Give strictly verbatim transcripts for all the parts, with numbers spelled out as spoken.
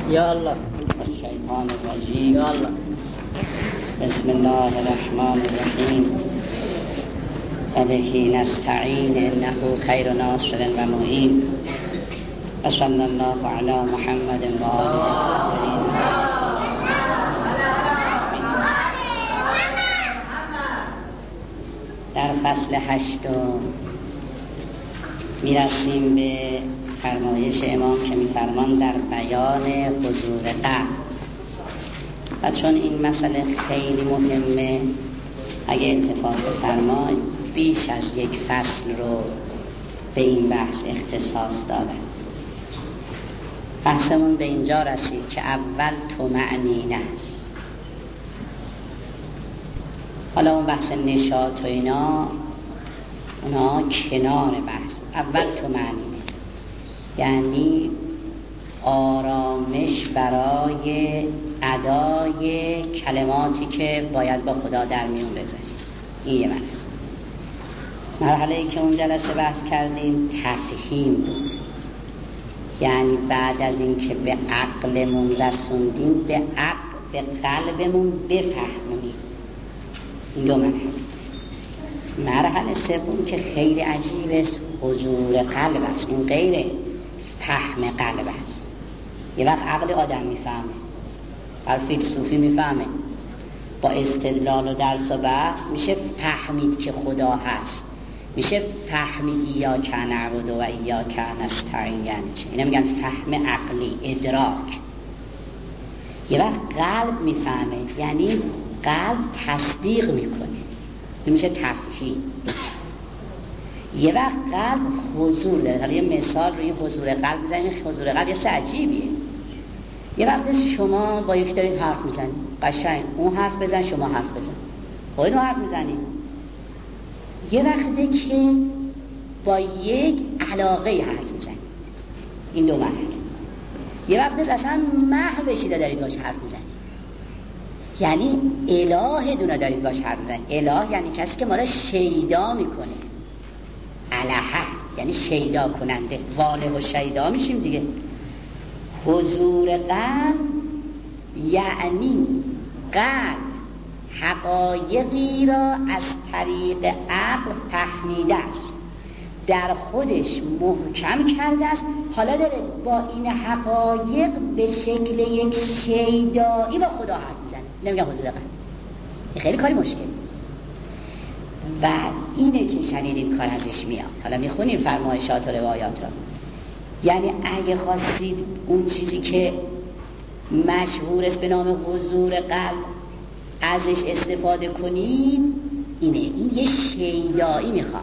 یا الله. الشیطان الرجیم. یا الله. بسم الله الرحمن الرحیم. و به نستعین انه خیر ناصر و معین. و صلی الله علی محمد و آله الطاهرین. در فصل هشتم میرسیم به فرمایش امام که میفرمان در بیان حضور قلب. و چون این مسئله خیلی مهمه، اگه اتفاق فرمای بیش از یک فصل رو به این بحث اختصاص داده. بحثمون به اینجا رسید که اول طمأنینه است. حالا اون بحث نشاط و اینا اونا کنار بحث. اول طمأنینه یعنی آرامش برای ادای کلماتی که باید با خدا در میون بذاریم. این یه مرحله. مرحله ای که اون جلسه بحث کردیم تفهیم بود، یعنی بعد از این که به عقلمون رسوندیم به عقل به قلبمون بفهمونیم. این دو مرحله. مرحله سوم که خیلی عجیبه حضور قلب است. این غیر فهم قلب است. یه وقت عقل آدم میفهمه، هر فیلسوفی میفهمه، با استدلال و درس و بحث میشه فهمید که خدا هست، میشه فهمید ایاک نعبد و ایاک نستعین. یعنی چه؟ اینا میگن فهم عقلی، ادراک. یه وقت قلب میفهمه، یعنی قلب تصدیق میکنه، این میشه تفهیم. یه وقت قلب حضور داره. حالا یه مثال روی حضور قلب بزنید. حضور قلب یه سه عجیبیه. یه وقت شما با یک دارید حرف میزنید، قشنگ اون حرف بزن، شما حرف بزن، خودتون حرف میزنید. یه وقته که با یک علاقه حرف میزنید. این دو مرحله. یه وقت اصلا محو شده دارید باش حرف میزنید، یعنی اله دونه دارید باش حرف میزنید. اله یعنی کسی که ما را شیدا میکنه. الها یعنی شیدا کننده. واله و شیدا میشیم دیگه. حضور قلب یعنی قلب حقایقی را از طریق عقل فهمیده است، در خودش محکم کرده است، حالا داره با این حقایق به شکل یک شیدایی با خدا حرف میزنه. نمیگم حضور قلب. این خیلی کاری مشکلی است و اینه که شنیدید کار ازش میاد. حالا میخونیم فرمایشات و روایات را. یعنی اگه خواستید اون چیزی که مشهور است به نام حضور قلب ازش استفاده کنید، اینه. این یه شیدایی میخوام،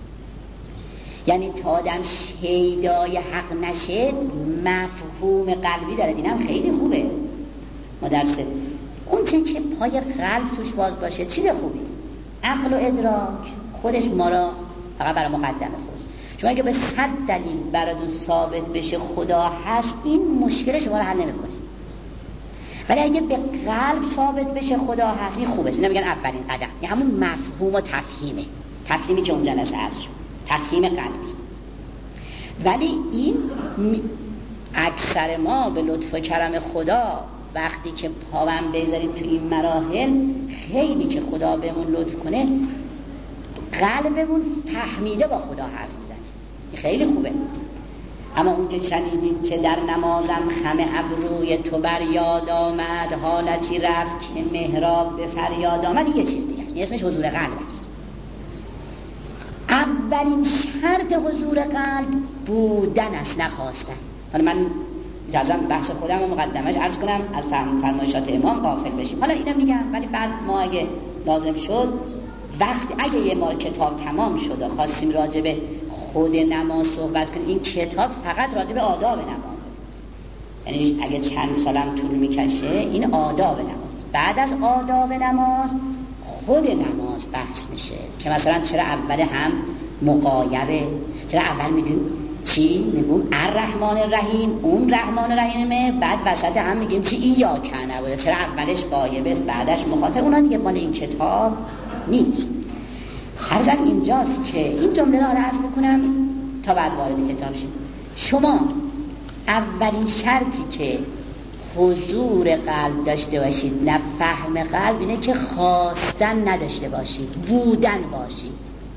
یعنی تا آدم شیدای حق نشه مفهوم قلبی داره. اینم خیلی خوبه. ما درسته اون چه که پای قلب توش باز باشه چیز خوبی. عقل و ادراک خودش ما را فقط برای مقدمه خود. شما اگه به صد دلیل براتون ثابت بشه خدا هست، این مشکل شما رو حل نمیکنه. ولی اگه به قلب ثابت بشه خدا هست، این خوبه. اینا میگن اولین قدم. این همون مفهوم و تفهیمه. تفهیمی که اون جلسه هست، تفهیم قلبی. ولی این اکثر ما به لطف و کرم خدا وقتی که پاوم بذاریم تو این مراحل، خیلی که خدا بهمون لطف کنه قلبمون فهمیده با خدا حرف میزنه. خیلی خوبه. اما اون که شنیدید که در نمازم خم ابروی تو بر یاد آمد، حالتی رفت که محراب به فریاد آمد، این یه چیز دیگه. این اسمش حضور قلب است. اولین شرط حضور قلب بودن است، نخواستن. حالا من جزم بحث خودم و مقدمش عرض کنم، از فرمایشات امام غافل بشیم. حالا اینم میگم، ولی بعد ما اگه لازم شد وقتی اگه یه ما کتاب تمام شد و خواستیم راجع به خود نماز صحبت کنیم، این کتاب فقط راجع به آداب نماز، یعنی اگه چند سالم طول میکشه این آداب نماز. بعد از آداب نماز خود نماز بحث میشه که مثلا چرا اول هم مقایبه، چرا اول میگیم چی؟ میگیم الرحمن الرحیم، اون رحمان الرحیمه، بعد وسط هم میگیم چی؟ ایاک نعبد، چرا اولش غایبه بعدش مخاطب. اونا دیگه مال این کتاب نیست. عرضم اینجاست که این جمله را عرض میکنم تا بعد وارد کتاب شیم. شما اولین شرطی که حضور قلب داشته باشید نه فهم قلب، اینه که خواستن نداشته باشید، بودن باشید.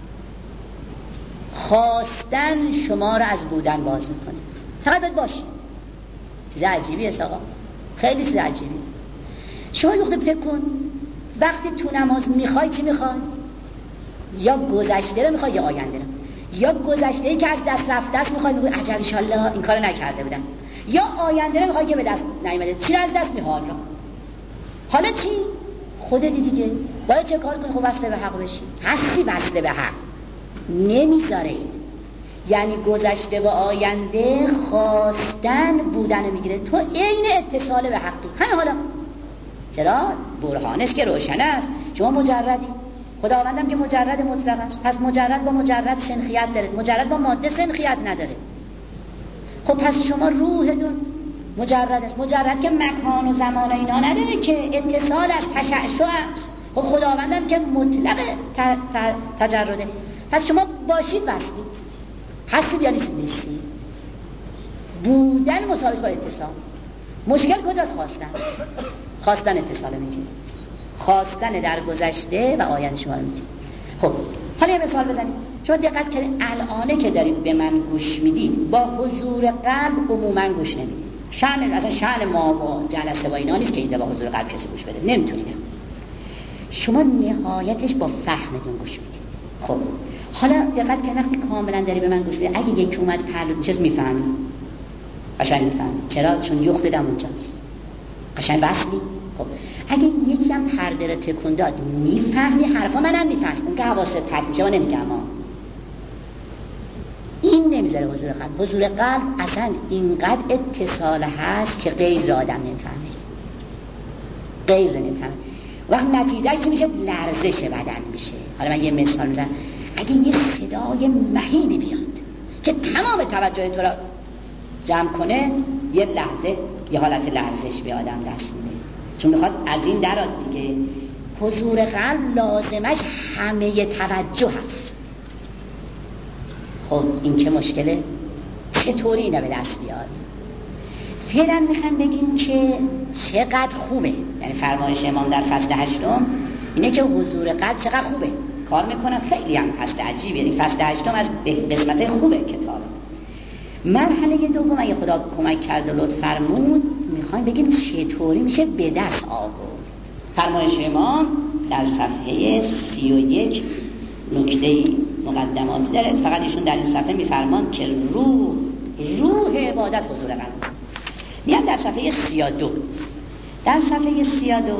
خواستن شما رو از بودن باز میکنه، فقط باید باشید. چیز عجیبی است آقا، خیلی چیز عجیبی. شما یه فکر کن وقتی تو نماز میخوای چی میخوای؟ یا گذشته رو میخوای یا آینده رو. یا گذشته‌ای که از دست رفته است میخوای بگی عجب ان شاءالله این کارو نکرده بودم، یا آینده رو میخوای که به دست نیامده. چی رو از دست میخوای؟ حالا چی؟ خودت دیگه باید چه کار کنی؟ خب وصله به حق بشی. هستی وصله به حق نمیذاره، یعنی گذشته و آینده خواستن بودن میگیره، تو عین اتصال به حقی. همین حالا چرا؟ برهانش که روشن است. شما مجردی، خداوندم که مجرد مطلق است، پس مجرد با مجرد سنخیت داره، مجرد با ماده سنخیت نداره. خب پس شما روحتون مجرد است، مجرد که مکان و زمان و اینا نداره، که اتصال از تشعشع است. خب خداوندم که مطلق تجرده، پس شما باشید وصلید، هستید یا نیستید. بودن مساوی با اتصال. مشکل کجاست؟ خواستن. خواستن اتصال میگیره، خواستن در گذشته و آینده شما رو میگیره. خب حالا یه مثال بزنید. شما دقت کنید الانه که دارید به من گوش میدید با حضور قلب عموما گوش نمیدید. شأن اصلا شأن ما با جلسه و اینا نیست که اینجا با حضور قلب کسی گوش بده، نمیتونید. شما نهایتش با فهمتون گوش میدید. خب حالا دقت کنید وقتی کاملا داری به من گوش میدید، اگه یکی اومد پهلو چیز میفهمی؟ قشنگ میفهمی. چرا؟ چون یخت دم اونجاست. قشنگ وصلی. خب اگه یکی هم پرده رو تکون داد میفهمی حرفا، منم میفهمی. اون که حواست پرت میشه و نمیگم ها. این نمیذاره حضور قلب. حضور قلب اصلا اینقدر اتصال هست که غیر را آدم نمیفهمه، غیر را نمیفهمه. وقت نتیجه چی میشه؟ لرزش بدن میشه. حالا من یه مثال میزنم. اگه یه صدای مهیبی بیاد که تمام توجه تو را جمع کنه، یه لحظه یه حالت لرزش به آدم دست میده، چون میخواد از این درات دیگه. حضور قلب لازمش همه توجه هست. خب این چه مشکله؟ چطوری اینو به دست بیاری؟ فعلا میخوام بگیم که چقدر خوبه، یعنی فرمایش امام در فصل هشتم اینه که حضور قلب چقدر خوبه کار میکنه. خیلی هم فصل عجیبه، یعنی فصل هشتم از قسمت خوبه کتاب. مرحله دوم اگه خدا کمک کرد و لطف فرمود میخوایم بگیم چطوری میشه به دست آورد. فرمایش امام در صفحه سی و یک نکته مقدماتی داره. فقط ایشون در این صفحه میفرمان که روح روح عبادت حضور قلب. میاد در صفحه سی و دو در صفحه سی و دو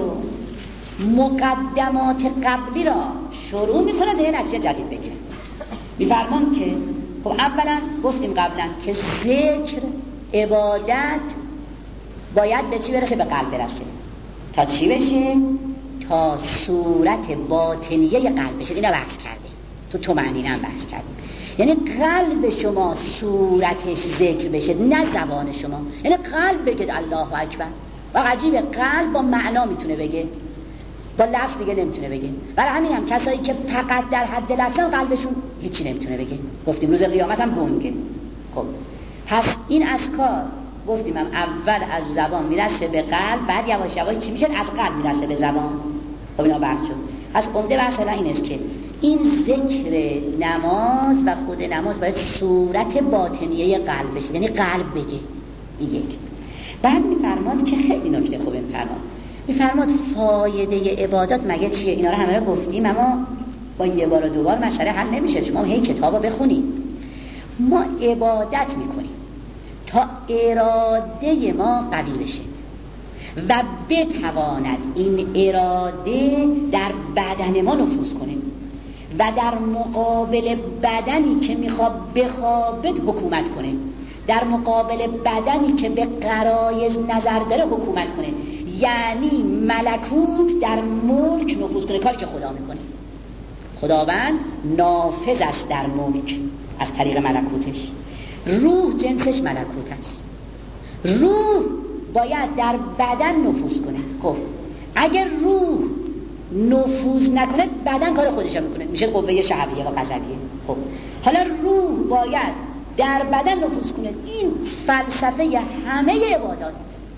مقدمات قبلی را شروع میکنه به نتیجه جدید بگیره. میفرمان که خب اولا گفتیم قبلا که ذکر عبادت باید به چی برسه؟ به قلب برسه. تا چی بشه؟ تا صورت باطنیه قلب بشه. اینا بحث کردیم تو طمأنینه هم بحث کردیم. یعنی قلب شما صورتش ذکر بشه، نه زبان شما. یعنی قلب بگید الله اکبر. و عجیبه قلب با معنا میتونه بگه، با لفظ دیگه نمیتونه بگه. برای همین هم کسایی که فقط در حد لفظن قلبشون هیچی نمیتونه بگه. گفتیم روز قیامت هم گنگه. خب پس این اذکار گفتیم هم اول از زبان میرسه به قلب، بعد یواش یواش چی میشه؟ از قلب میرسه به زبان. خب اینا بحث شد. پس عمده بحث این است که این ذکر نماز و خود نماز باید صورت باطنیه قلب بشه، یعنی قلب بگه. این یک. بعد میفرماد که خیلی نکته خوبه. میفرماد میفرماد فایده عبادات مگه چیه؟ اینا رو همه رو گفتیم اما با یه بار و دو بار مسئله حل نمیشه. شما هی کتابو بخونید. ما عبادت میکنیم تا اراده ما قوی بشه و بتواند این اراده در بدن ما نفوذ کنه و در مقابل بدنی که میخواد بخوابد حکومت کنه، در مقابل بدنی که به غرایز نظر داره حکومت کنه. یعنی ملکوت در ملک نفوذ کنه، کاری که خدا میکنه. خداوند نافذ است در ملک از طریق ملکوتش. روح جنسش ملکوت است. روح باید در بدن نفوذ کنه. خب اگر روح نفوذ نکنه بدن کار خودش میکنه، میشه قوه شهویه و غضبیه. خب حالا روح باید در بدن نفوذ کنه. این فلسفه همه عبادات است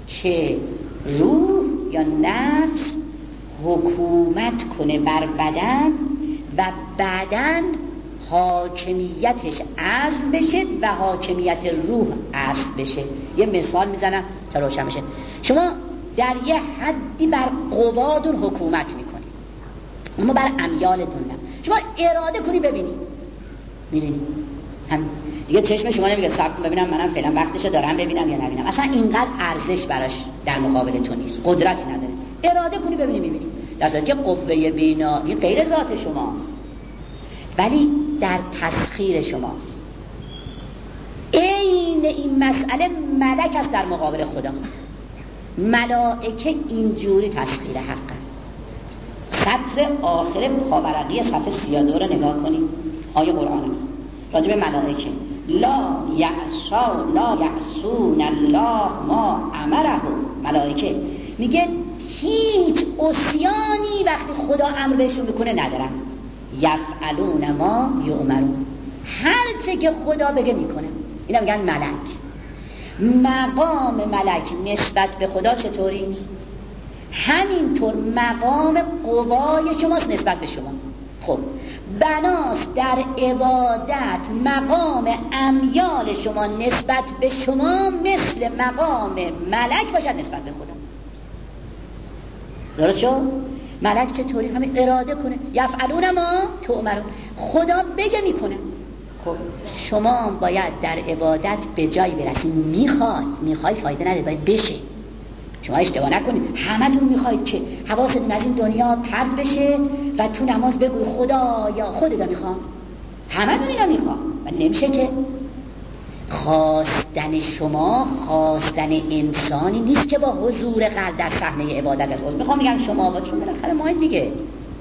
که روح یا نفس حکومت کنه بر بدن و بدن حاکمیتش عزل بشه و حاکمیت روح عزل بشه. یه مثال میزنم تا روشن بشه. شما در یه حدی بر قواتون حکومت میکنید، اما بر امیالتون نه. شما اراده کنی ببینی میبینی هم دیگه چشم شما نمیگه صبر کن ببینم منم فعلا وقتشو دارم ببینم یا نبینم. اصلا اینقدر ارزش براش در مقابل تو نیست، قدرتی نداره. اراده کنی ببینی میبینی. در صورتی که قوه بینایی غیر ذات شماست ولی در تسخیر شماست. این این مسئله ملک است در مقابل خدا. ملائکه اینجوری تسخیر حقه. سطر آخر پاورقی صفحه سی و دو رو نگاه کنید. آیه قرآن است راجع به ملائکه. لا یعصا لا یعصون الله ما امره. ملائکه میگه هیچ عصیانی وقتی خدا امر بهشون میکنه ندارن. یفعلون ما یؤمرون، هر چه که خدا بگه میکنه. اینا میگن ملک. مقام ملک نسبت به خدا چطوری؟ همینطور مقام قوای شماست نسبت به شما. خب بناست در عبادت مقام امیال شما نسبت به شما مثل مقام ملک باشد نسبت به خدا. درست شد؟ ملک چطوری؟ همین اراده کنه. یفعلون ما تؤمرون، خدا بگه میکنه. خب شما باید در عبادت به جای برسید. میخوای میخوای فایده نداره، باید بشه. شما اشتباه نکنید، همتون میخواید که حواستون از این دنیا پرت بشه و تو نماز بگوی خدا یا خودت میخوام. همتون اینا میخوام و نمیشه که. خواستن شما خواستن انسانی نیست که با حضور قلب در صحنه عبادت است. میخوام میگم شما با چون بالاخره ما دیگه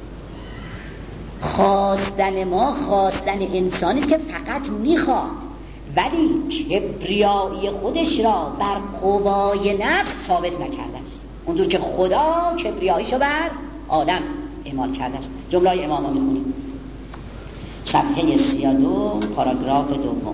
خواستن ما خواستن انسانی است که فقط میخواد ولی کبریایی خودش را بر قوای نفس ثابت نکرده است. اونجور که خدا کبریاییشو بر آدم اعمال کرده است. جمله امام ها میخونیم صفحه سی و دو پاراگراف دوم.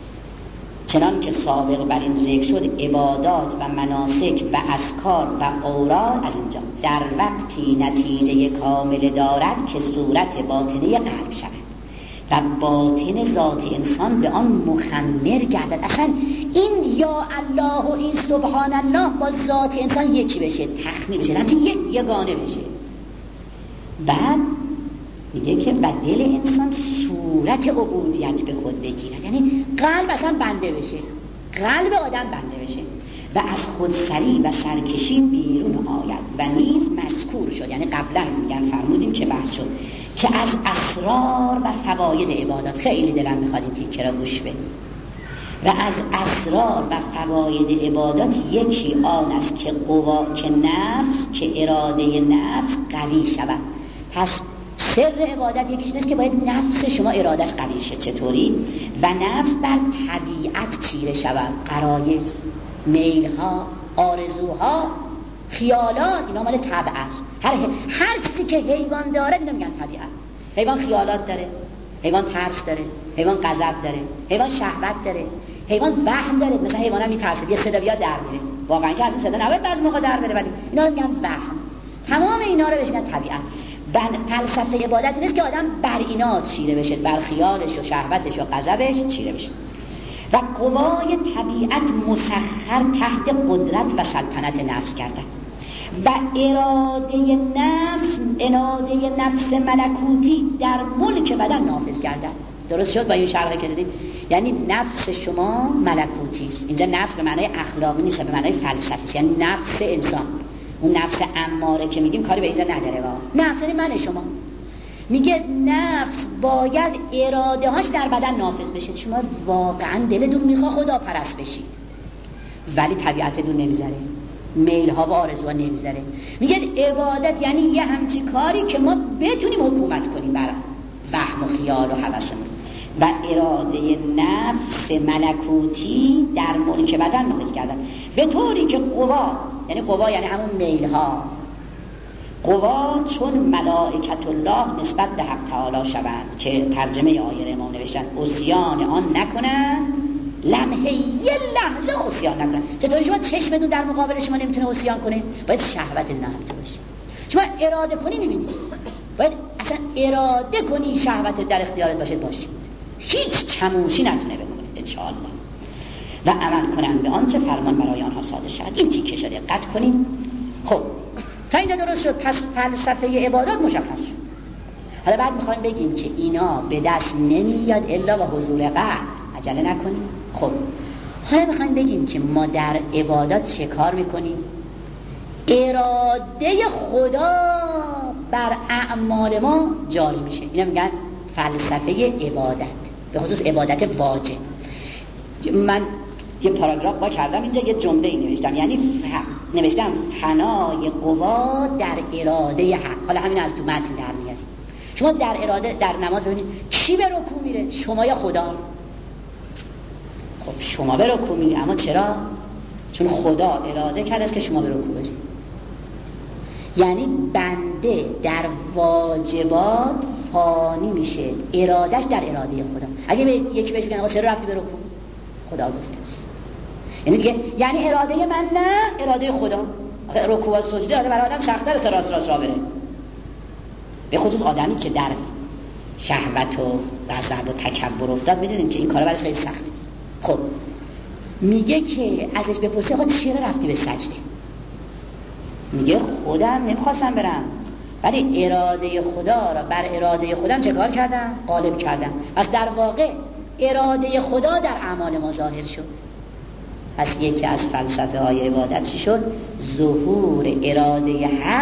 چنان که سابق بر این ذکر شد عبادات و مناسک و اذکار و اوراد از اینجا در وقتی نتیجه کامل دارد که صورت باطنه قلب شود و باطن ذات انسان به آن مخمر گردد. اصلا این یا الله و این سبحان الله با ذات انسان یکی بشه، تخمیر بشه، همچنین یک یگانه بشه. بعد میگه که و دل انسان صورت عبودیت به خود بگیرد، یعنی قلب اصلا بنده بشه، قلب آدم بنده بشه و از خودسری و سرکشی بیرون آید و نیز مذکور شد. یعنی قبلا میگن فرمودیم که بحث شد که از اسرار و فواید عبادات خیلی دلم میخواد این تیکه را گوش بدیم و از اسرار و فواید عبادات یکی آن است که قوا که نفس که اراده نفس قوی شود. پس سر عبادت یکیش نیست که باید نفس شما ارادش قوی شه. چطوری؟ و نفس بر طبیعت چیره شود. غرایز، میلها، آرزوها، خیالات، اینا مال طبع است. هر هر چیزی که حیوان داره اینا میگن طبیعت. حیوان خیالات داره، حیوان ترس داره، حیوان غضب داره، حیوان شهوت داره، حیوان وهم داره. مثلا حیونا میترسه یه صدا بیاد در میره، واقعا که از این صدا نباید بعضی موقع در بره، ولی اینا رو میگن وهم. تمام اینا رو بهش میگن طبیعت. فلسفه عبادت نیست که آدم بر اینا چیره بشه، بر خیالش و شهوتش و غضبش چیره بشه. و قوای طبیعت مسخر تحت قدرت و سلطنت نفس کردن و اراده نفس اراده نفس ملکوتی در ملک بدن نافذ کردن. درست شد با این شرحی که دیدید؟ یعنی نفس شما ملکوتی است. اینجا نفس به معنای اخلاقی نیست، به معنای فلسفی، یعنی نفس انسان. اون نفس اماره که میگیم کاری به اینجا نداره. با نفس من شما میگه نفس باید اراده هاش در بدن نافذ بشه. شما واقعا دلتون میخواد خدا پرست بشی ولی طبیعتتون نمیذاره، میل ها و آرزوها نمیذاره. میگه عبادت یعنی یه همچی کاری که ما بتونیم حکومت کنیم بر وهم و خیال و هوسمون و اراده نفس ملکوتی در ملک بدن نافذ کردن به طوری که قوا، یعنی قوا یعنی همون میل ها، قوا چون ملائکت الله نسبت به حق تعالی شوند که ترجمه آیه امام نوشتن عصیان آن نکنند لمحه یه لحظه عصیان نکنن. چطوری شما چشمتون در مقابل شما نمیتونه عصیان کنه؟ باید شهوت نهفته باشه. شما اراده کنی میبینید، باید اصلا اراده کنی شهوت در اختیارت باشه باشید، هیچ چموشی نتونه بکنید انشاءالله. و عمل کنند به آنچه فرمان برای آنها صادر شود. این تیکه شده دقت کنید. خب تا اینجا درست شد. پس فلسفه عبادات مشخص شد. حالا بعد میخوایم بگیم که اینا به دست نمیاد الا با حضور قلب. عجله نکنیم. خب حالا میخوایم بگیم که ما در عبادات چه کار میکنیم؟ اراده خدا بر اعمال ما جاری میشه. اینا میگن فلسفه عبادت، به خصوص عبادت واجب. من یه پاراگراف با کردم اینجا یه جمله ای نوشتم، یعنی ف... نوشتم فنای قوا در اراده حق. حالا همین از تو متن در میاد. شما در اراده در نماز ببینید کی به رکوع میره؟ شما یا خدا؟ خب شما به رکوع میری، اما چرا؟ چون خدا اراده کرده که شما به رکوع برید. یعنی بنده در واجبات فانی میشه، ارادش در اراده خدا. اگه به یکی بهش بگن آقا چرا رفتی به رکوع؟ خدا گفته است. یعنی دیگه یعنی اراده من نه، اراده خدا. رکوع و سجده آدم برای آدم سخت‌تر است راست راست را بره. به خصوص آدمی که در شهوت و غضب و تکبر افتاد، میدونیم که این کارا براش خیلی سخته است. خب میگه که ازش بپرسه آقا چرا رفتی به سجده؟ میگه خودم نمیخواستم برم، ولی اراده خدا را بر اراده خودم چه کار کردم؟ غالب کردم. پس در واقع اراده خدا در اعمال ما ظاهر شد. پس یکی از فلسفه های عبادت چی شد؟ ظهور اراده حق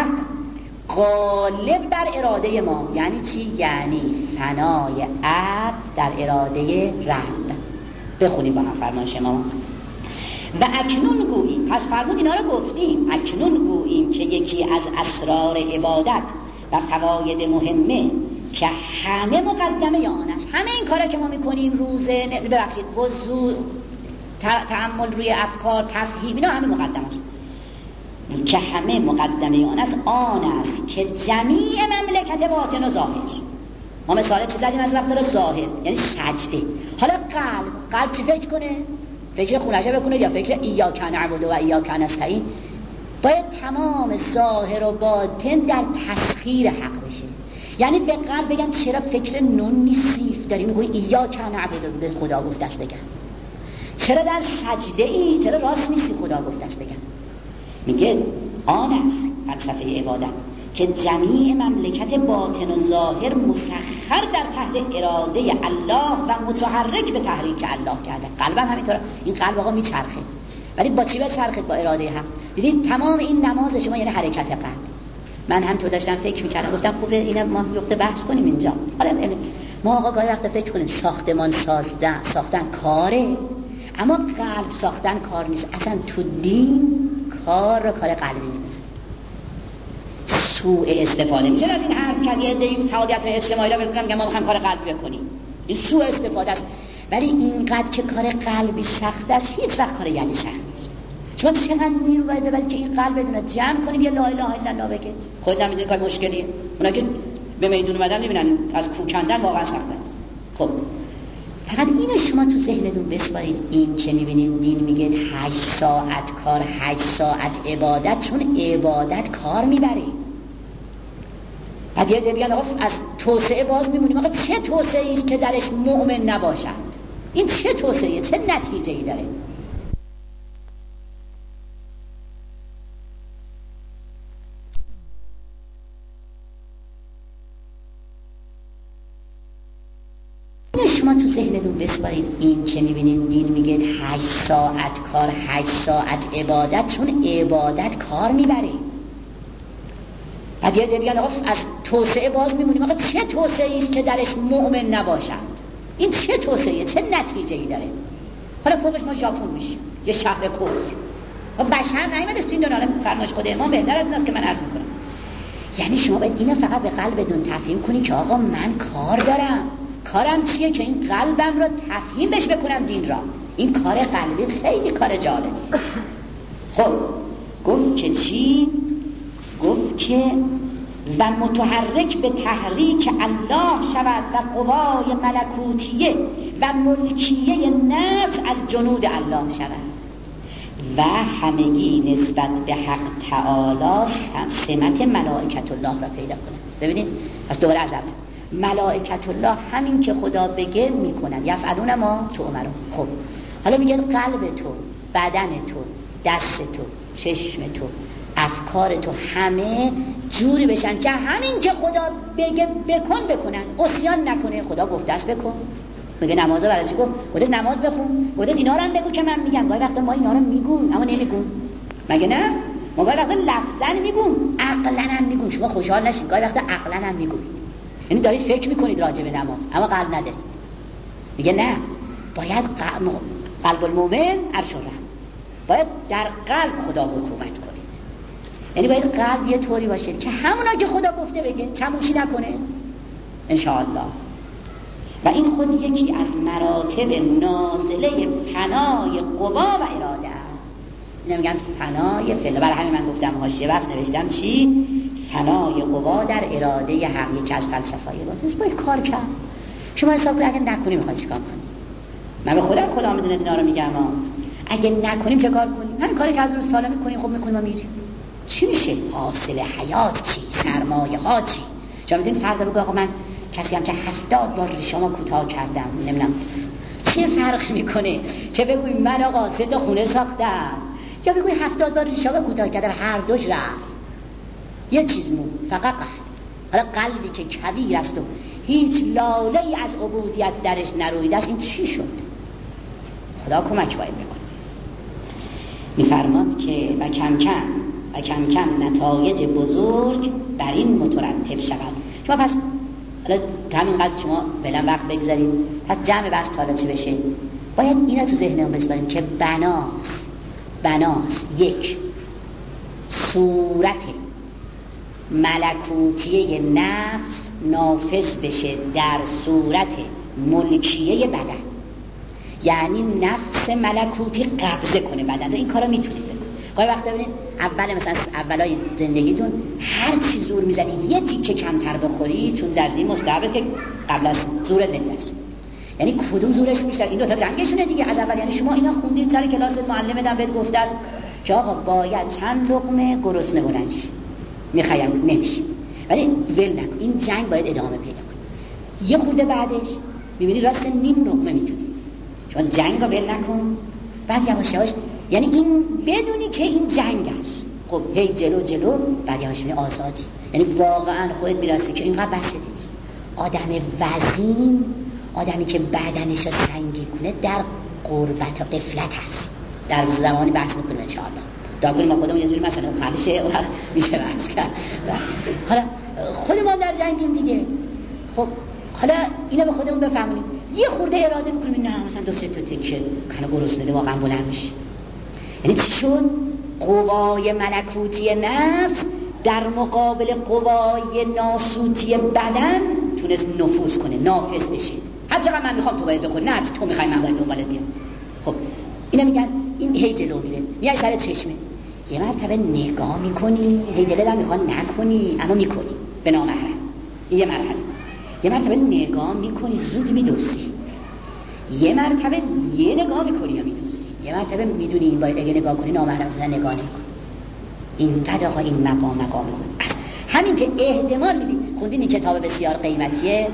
غالب بر اراده ما. یعنی چی؟ یعنی فنای عبد در اراده رب. بخونیم با هم فرمان شما. و اکنون گوییم، پس فرمود اینا رو گفتیم، اکنون گوییم که یکی از اسرار عبادت و فواید مهمه که همه مقدمه آن است. همه این کارا که ما میکنیم، روزه، ببخشید وضو، تأمل روی افکار، تفهیم، اینا همه مقدمه است. که همه مقدمه آن است آن است که جمیع مملکت باطن و ظاهر. ما مثال چیز زدیم از وقت رو ظاهر یعنی سجده. حالا قلب، قلب چی فکر کنه؟ فکر خونشه بکنه یا فکر ایاک نعبد و ایاک نستعین؟ باید تمام ظاهر و باطن در تسخیر حق بشه. یعنی به قلب بگن چرا فکر نون نیستی؟ داری میگوی ایاک نعبد به خدا گفته است بگن. چرا در سجده ای؟ چرا راست نیستی خدا گفته است بگن. میگه آن است فلسفه عبادت که جمیع مملکت باطن و ظاهر مسخر در تحت اراده الله و متحرک به تحریک الله کرده. قلبم همینطوره. این قلب آقا میچرخه، ولی با چی بچرخه؟ با اراده حق. دیدین تمام این نماز شما یعنی حرکت قلب. من هم تو داشتم فکر میکردم، گفتم خوبه اینا ما یخته بحث کنیم اینجا. حالا ما آقا گاهی وقت فکر کنیم ساختمان ساختن ساختن کاره، اما قلب ساختن کار نیست. اصلا تو دین کار رو کار قلبی میدونن. سوء استفاده میشه از این حرف که یه دیگه فعالیت اجتماعی را بکنم که ما میخوایم کار قلبی بکنیم. این سوء استفاده است. ولی اینقدر که کار قلبی سخت است، هیچ وقت کار یعنی سخت نیست. شما چقدر نیرو باید ببرید که این قلب بدونه جمع کنیم یه لا اله الا الله بگه. خودت هم میدونی کار مشکلیه. اونا که به میدون اومدن میبینن از کوه کندن واقعا سخت است. خب فقط اینو شما تو ذهنتون بسپارید. این که میبینید دین میگه هشت ساعت کار، هشت ساعت عبادت، چون عبادت کار میبره. بعد یه دیگه آقا از توسعه باز میمونیم. آقا چه توسعه ایست که درش مؤمن نباشد؟ این چه توسعه، چه نتیجه ای داره؟ شما تو ذهنتون بسپارید. این که میبینید دین میگه هشت ساعت کار، هشت ساعت عبادت، چون عبادت کار میبره. بعد یه دیگه آقا از توسعه باز میمونیم. آقا چه توسعه ایست که درش مؤمن نباشد؟ این چه توسعه، چه نتیجه ای داره؟ حالا فوقش ما ژاپن میشیم، یه شهر کفر. و بشر نیومده تو این دنیا. فرمایش خود امام بهتر از ایناست که من عرض میکنم. یعنی شما باید اینو فقط به قلبتون تفهیم کنید که آقا من کار دارم. کارم چیه؟ که این قلبم رو تفهیم بش بکنم دین را. این کار قلبی خیلی کار جالبی. خب گفت که چی؟ گفت که و متحرک به تحریک الله شود و قوای ملکوتیه و ملکیه نفس از جنود الله شود و همگی نسبت به حق تعالی سمت ملائکت الله را پیدا کنند. ببینید پس دوباره از اول ملائکت الله همین که خدا بگه میکنن، یفعلون ما تؤمرون. خب حالا میگه قلب تو، بدن تو، دست تو، چشم تو، افکار تو همه جوری بشن که همین که خدا بگه بکن بکنن، عصیان نکنه. خدا گفته است بکن، میگه نمازو برای چی گفت؟ گفته نماز بخون، گفته اینا رو هم بگو که من میگم. گاهی وقتا ما اینا رو میگون اما نمیگون، مگه نه؟ ما گاهی وقتا لفظاً میگون، عقلاً هم میگون. شما خوشحال نشید، گاهی وقتا عقلاً هم میگون، یعنی دارید فکر میکنید راجع به نماز اما قلب ندارید. میگه نه، باید قلب المؤمن عرش الرحمن، باید در قلب خدا حکومت کنید. یعنی باید قلب یه طوری باشه که همونا که خدا گفته بگه، چموشی نکنه انشاءالله. و این خود یکی از مراتب نازله فنای قوا و اراده است. اینو میگن فنای فعل. برای همین من گفتم حاشیه وقت نوشتم چی؟ فنای قوا در اراده حق، یکی از فلسفه‌های باطنی. باید کار کرد. شما حساب کنید اگه نکنی میخواد چیکار کنی؟ من به خودم خدا میدونه اینا رو میگم ها. اگه نکنیم چه کار کنیم؟ همین کاری که از روز سالا میکنیم، خب میکنیم و میریم. چی میشه؟ حاصل حیات چی؟ سرمایه ها چی؟ شما میدونید فرض بگو آقا من کسی هم که هفتاد بار ریشامو کوتاه کردم، نمیدونم چه فرقی میکنه چه بگوی من آقا سه تا خونه ساختم یا بگوی هفتاد بار ریشامو کوتاه کردم، هر دوش رفت. یه چیز مون فقط قلب. حالا قلبی که کبیر است و هیچ لاله ای از عبودیت درش نرویده است، این چی شد؟ خدا کمک باید بکنه. میفرماد که و کم کم و کم کم نتایج بزرگ بر این مترتب شود. شما پس حالا همین قدر شما فعلا وقت بگذارید، پس جمع بحث حالا چی بشه؟ باید اینا تو ذهنمون بسپاریم که بناست بناست یک صورت ملکوتیه نفس نافذ بشه در صورت ملکیه بدن، یعنی نفس ملکوتی قبضه کنه بدن. این کارا میتونید بکنید. گاهی وقتا ببینید اول مثلا اولای زندگیتون هر چی زور میزنید یه تیکه کمتر بخوری، چون در این مستعبد که قبل از زورت نمیرسه. یعنی کدوم زورش بیشتر؟ این دو تا جنگشونه دیگه از اول. یعنی شما اینا خوندید سر کلاس معلم دم بهت گفته است که آقا باید چند لقمه گرسنه بلند شی، میخوایم نمیشه، ولی ول نکن. این جنگ باید ادامه پیدا کنه. یه خورده بعدش میبینی راست نیم لقمه میتونی، شما جنگ رو ول نکن. بعد یواش یواش یعنی این بدونی که این جنگ است، خب هی جلو جلو، بعد یواش یواش آزادی. یعنی واقعا خودت میرسی که اینقدر بسته نیست. آدم وزین، آدمی که بدنش رو سنگی کنه در غربت و غفلت هست. در زمانی بحث میکنیم ان شاء الله. داخل ما خودمون یه جوری مثلا خالشه و میشه بحث کرد. حالا خودمون در جنگیم دیگه. خب حالا اینا به خودمون بفهمونیم. یه خورده اراده میکنیم نه مثلا دو سه تا تیکه کنه گرسنه واقعا بلند میشه. یعنی چی شد؟ قوای ملکوتی نفس در مقابل قوای ناسوتی بدن تونست نفوذ کنه، نافذ بشه. هر چقدر من میخوام تو باید بخوری، نه تو میخوای من باید دنبالت بیام. خب اینا میگن این هی جلو میره، میای سر چشمه یه مرتبه نگاه میکنی، هی دلت هم میخواد نکنی اما میکنی به نامحرم. این یه مرحله. یه مرتبه نگاه میکنی زود میدوسی، یه مرتبه یه نگاه میکنی یا میدوسی، یه مرتبه میدونی این باید اگه نگاه کنی نامحرم زدن نگاه نکن. این قد آقا این مقام مقام کن. همین که احتمال میدی. خوندین این کتاب بسیار قیمتیه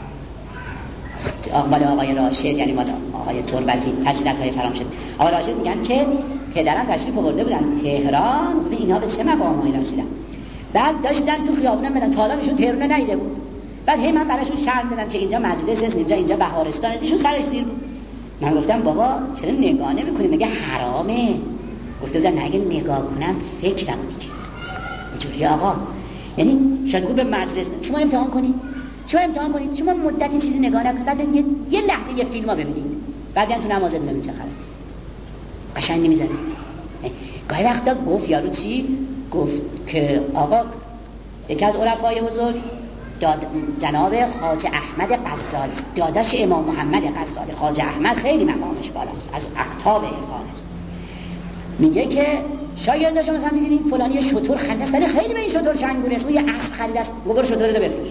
مال آقای راشد، یعنی مال آقای تربتی، تجلیلات های فرام شد. آقای راشد میگن که پدرم تشریف آورده بودن تهران و اینا به چه مقامایی رسیدن. بعد داشتن تو خیابون بدن تا حالا ایشون تهران ندیده بود. بعد هی من براشون شرط دادم که اینجا مجلس است، اینجا اینجا بهارستان است. ایشون سرش زیر بود. من گفتم بابا چرا نگاه نمی‌کنی؟ میگه حرامه. گفته بودن اگه نگاه کنم فکرم میگیره. اینجوری آقا، یعنی شاید به مجلس شما امتحان کنید، شما امتحان کنید، شما مدتی چیزی نگاه نکنید، بعد یه, یه لحظه یه فیلمو ببینید، بعدن تو نمازت ببینید چه خبره. قشنگ نمیزنه. گاهی وقتا گفت یارو چی؟ گفت که آقا یکی از عرفای بزرگ داد جناب خواجه احمد غزالی، داداش امام محمد غزالی، خواجه احمد خیلی مقامش بالاست، از اقطاب عرفان است. میگه که شاگرد شما مثلا می‌بینید فلانی شتر خنده ولی خیلی به این شتر چنگونه است، اون یه اسب خریده است، گفت شتر رو بفروش.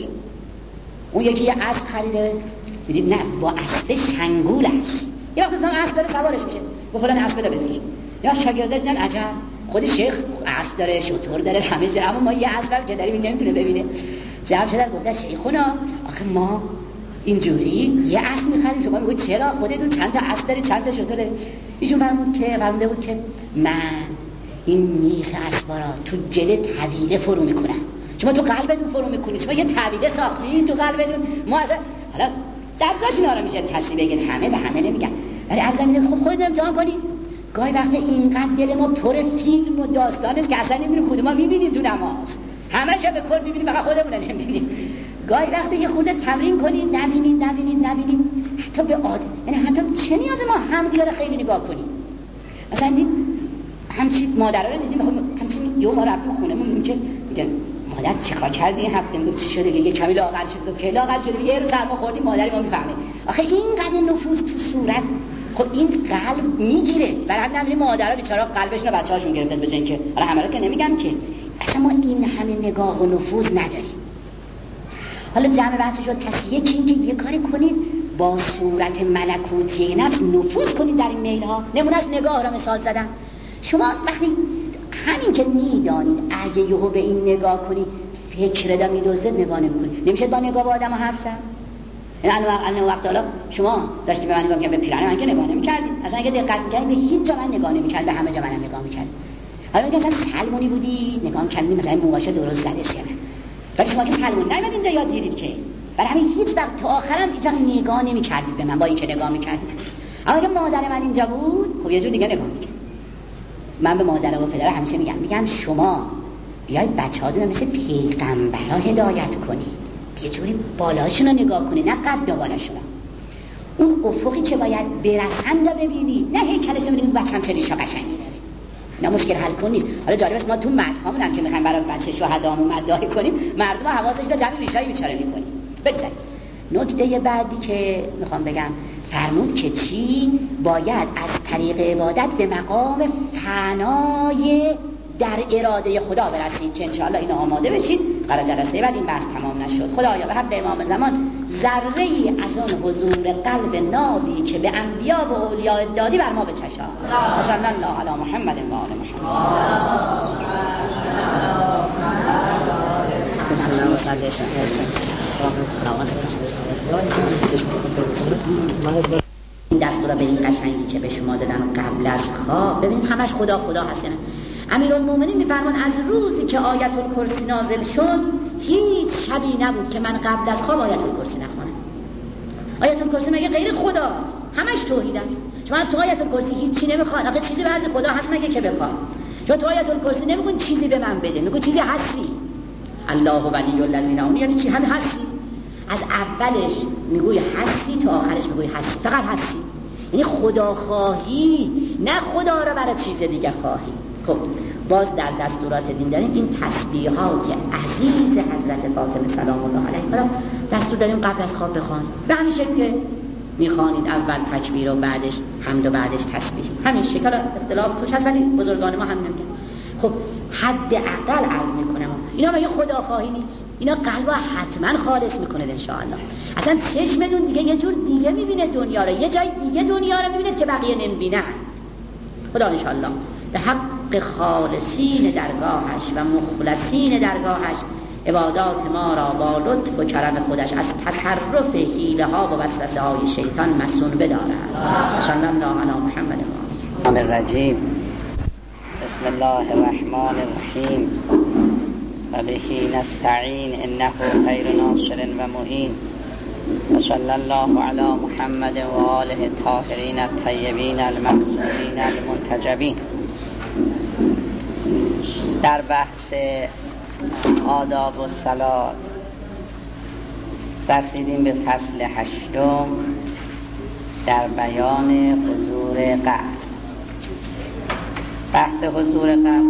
اون یکی یه اسب خریده، می‌دید نه با اسب شنگول است. یا وقتی مثلا اسب داره سوارش میشه، گفت فلان اسب رو بفروش. یا شاگرد دیدن عجب خود شیخ اسب داره، شتر داره، همه چیز، اما ما یه اسب که داریم نمیتونه ببینه. جواب شدن گفت شیخونا آخه ما اینجوری یه اسب می‌خریم، شما میگید چرا خودتون چند تا اسب دارید چند تا شتر دارید؟ ایشون فرمود که فرموده بود که من این میخ اسبا را تو جل طویله فرو میکنم. شما تو قلبتون فرو میکنید، شما یه طویله ساختید تو قلبتون. ما حالا درجاش اینا رو میشه تصحیح بگید، همه به همه نمیگن، ولی از زمینه خب خودت امتحان کنید. گاهی وقت اینقدر دل ما پر فیلم و داستانه که اصلا نمیدونیم کدوم ما میبینیم تو نماز، همه شب به کل میبینیم فقط خودمون رو نمیبینیم. گاهی وقت یه خورده تمرین کنید، نبینید نبینید نبینید حتی به عادت، یعنی حتی چه نیاز ما هم دیگه رو خیلی نگاه کنیم. مثلا دید همچین مادرها رو دیدیم، همچین یه بار رفتیم خونمون میگه میگن مادر چیکار کردی این هفته؟ میگم چی شده؟ یه کمی لاغر شد. که لاغر شده یه روز سرما خوردیم مادر ما میفهمه. آخه اینقدر نفوذ تو صورت، خب این قلب میگیره. برای همین همین مادرها بیچارا قلبشون رو بچه‌هاشون گرفتن به جای اینکه، حالا همه رو که نمیگم که، اصلا ما این همه نگاه و نفوذ نداریم. حالا جمع بحث شد پس یکی این که یه کاری کنید با صورت ملکوتی نفس نفوذ کنید در این میل ها. نمونهش نگاه را مثال زدم. شما وقتی همین که میدانید اگه یهو به این نگاه کنید فکر دا میدوزد نگاه نمیکنید، نمیشه با نگاه با آدم ها حرف زد. الان وقت حالا شما داشتید به من نگاه می‌کردید، به پیرهن من که نگاه نمی‌کردید، اصلا اگه دقت می‌کردید به هیچ جا من نگاه نمی‌کردید، به همه جا منم نگاه می‌کردید. حالا میگم مثلا سلمونی بودی نگاه کردید، مثلا موهاشو درست زده شه، ولی شما که سلمون نمیدید اینجا یاد گیرید که، برای همین هیچ وقت تا آخرام هیچ وقت نگاه نمی‌کردید به من با اینکه نگاه می‌کردید. اما اگه مادر من اینجا بود خب یه جور دیگه نگاه می‌کرد. من به مادر و پدر همیشه میگم میگم شما بیاید بچه‌هاتون مثل پیغمبرا هدایت کنید، یه جوری بالاشون رو نگاه کنید نه قد بالاشون، اون افقی که باید برسند رو ببینید، نه هیکلش رو ببینید بچه‌م چه ریشا قشنگی داره. نه مشکل حل کنید. حالا جالب است ما تو مدحامون هم که می‌خوایم برای بچه شهدامون مداحی کنیم، مردم حواسش رو جمع ریشای بیچاره می‌کنیم. بگذارید نکته بعدی که میخوام بگم، فرمود که چی باید از طریق عبادت به مقام فنای در اراده خدا برسید که انشاءالله اینو آماده بشید برای جلسه بعد. این بحث تمام نشد. خدایا به حق امام زمان ذره ای از اون حضور قلب نابی که به انبیا و اولیاء دادی بر ما بچشا. صلی الله علی محمد و آل محمد. این دستور به این قشنگی که به شما دادن قبل از خواب، ببین همش خدا خدا هست. امیرالمومنین میفرمان از روزی که آیت الکرسی نازل شد هیچ شبی نبود که من قبل از خواب آیت الکرسی نخوانم. آیت الکرسی مگه غیر خداست؟ همش توحید است. شما تو آیت الکرسی هیچی نمیخواد، آخه چیزی بعد خدا هست مگه که بخواد؟ چون تو آیت الکرسی نمیگن چیزی به من بده، میگن چیزی هستی. الله ولی الذین آمنوا، یعنی چی؟ هم هستی. از اولش میگوی هستی تا آخرش میگوی هستی، فقط هستی. یعنی خدا خواهی، نه خدا را برای چیز دیگه خواهی. خب باز در دستورات دین داریم این تسبیحات عزیز حضرت فاطمه سلام الله علیها دستور داریم قبل از خواب بخوان. به همین شکل که میخوانید اول تکبیر و بعدش حمد و بعدش تسبیح، همین شکل اختلاف توش هست ولی بزرگان ما هم نمیگن. خب حد اقل عرض میکنم اینا مگه خداخواهی نیست؟ اینا قلبا حتما خالص میکنه ان شاء الله. اصلا چشمتون دیگه یه جور دیگه میبینه دنیا رو، یه جای دیگه دنیا رو میبینه که بقیه نمیبینن. خدا ان شاء الله به حق خالصین درگاهش و مخلصین درگاهش عبادات ما را با لطف و کرم خودش از تصرف حیله ها و وسوسه های شیطان مسون بدارد. صلی الله علی محمد و آله الرجیم. بسم الله الرحمن الرحیم و بهی نستعین انه خیر ناصر و معین و صلی الله علی محمد و آله الطاهرین الطیبین المعصومین المنتجبین. در بحث آداب و صلات رسیدیم به فصل هشتم در بیان حضور قلب. بحث حضور قلب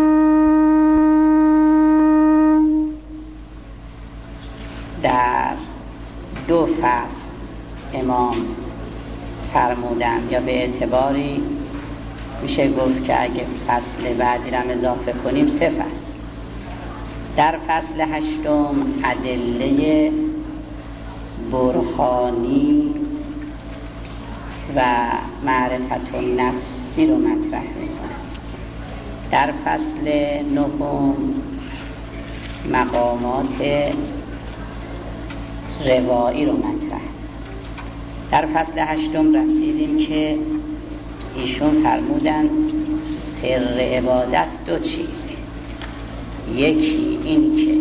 در دو فصل امام فرمودند، یا به اعتباری میشه گفت که اگه فصل بعدی رو اضافه کنیم سه فصل. در فصل هشتم ادله برهانی و معرفت النفسی رو مطرح میکنه. در فصل نهم مقامات روایی رو مطرح. در فصل هشتم رسیدیم که ایشون فرمودن سر عبادت دو چیزه. یکی این که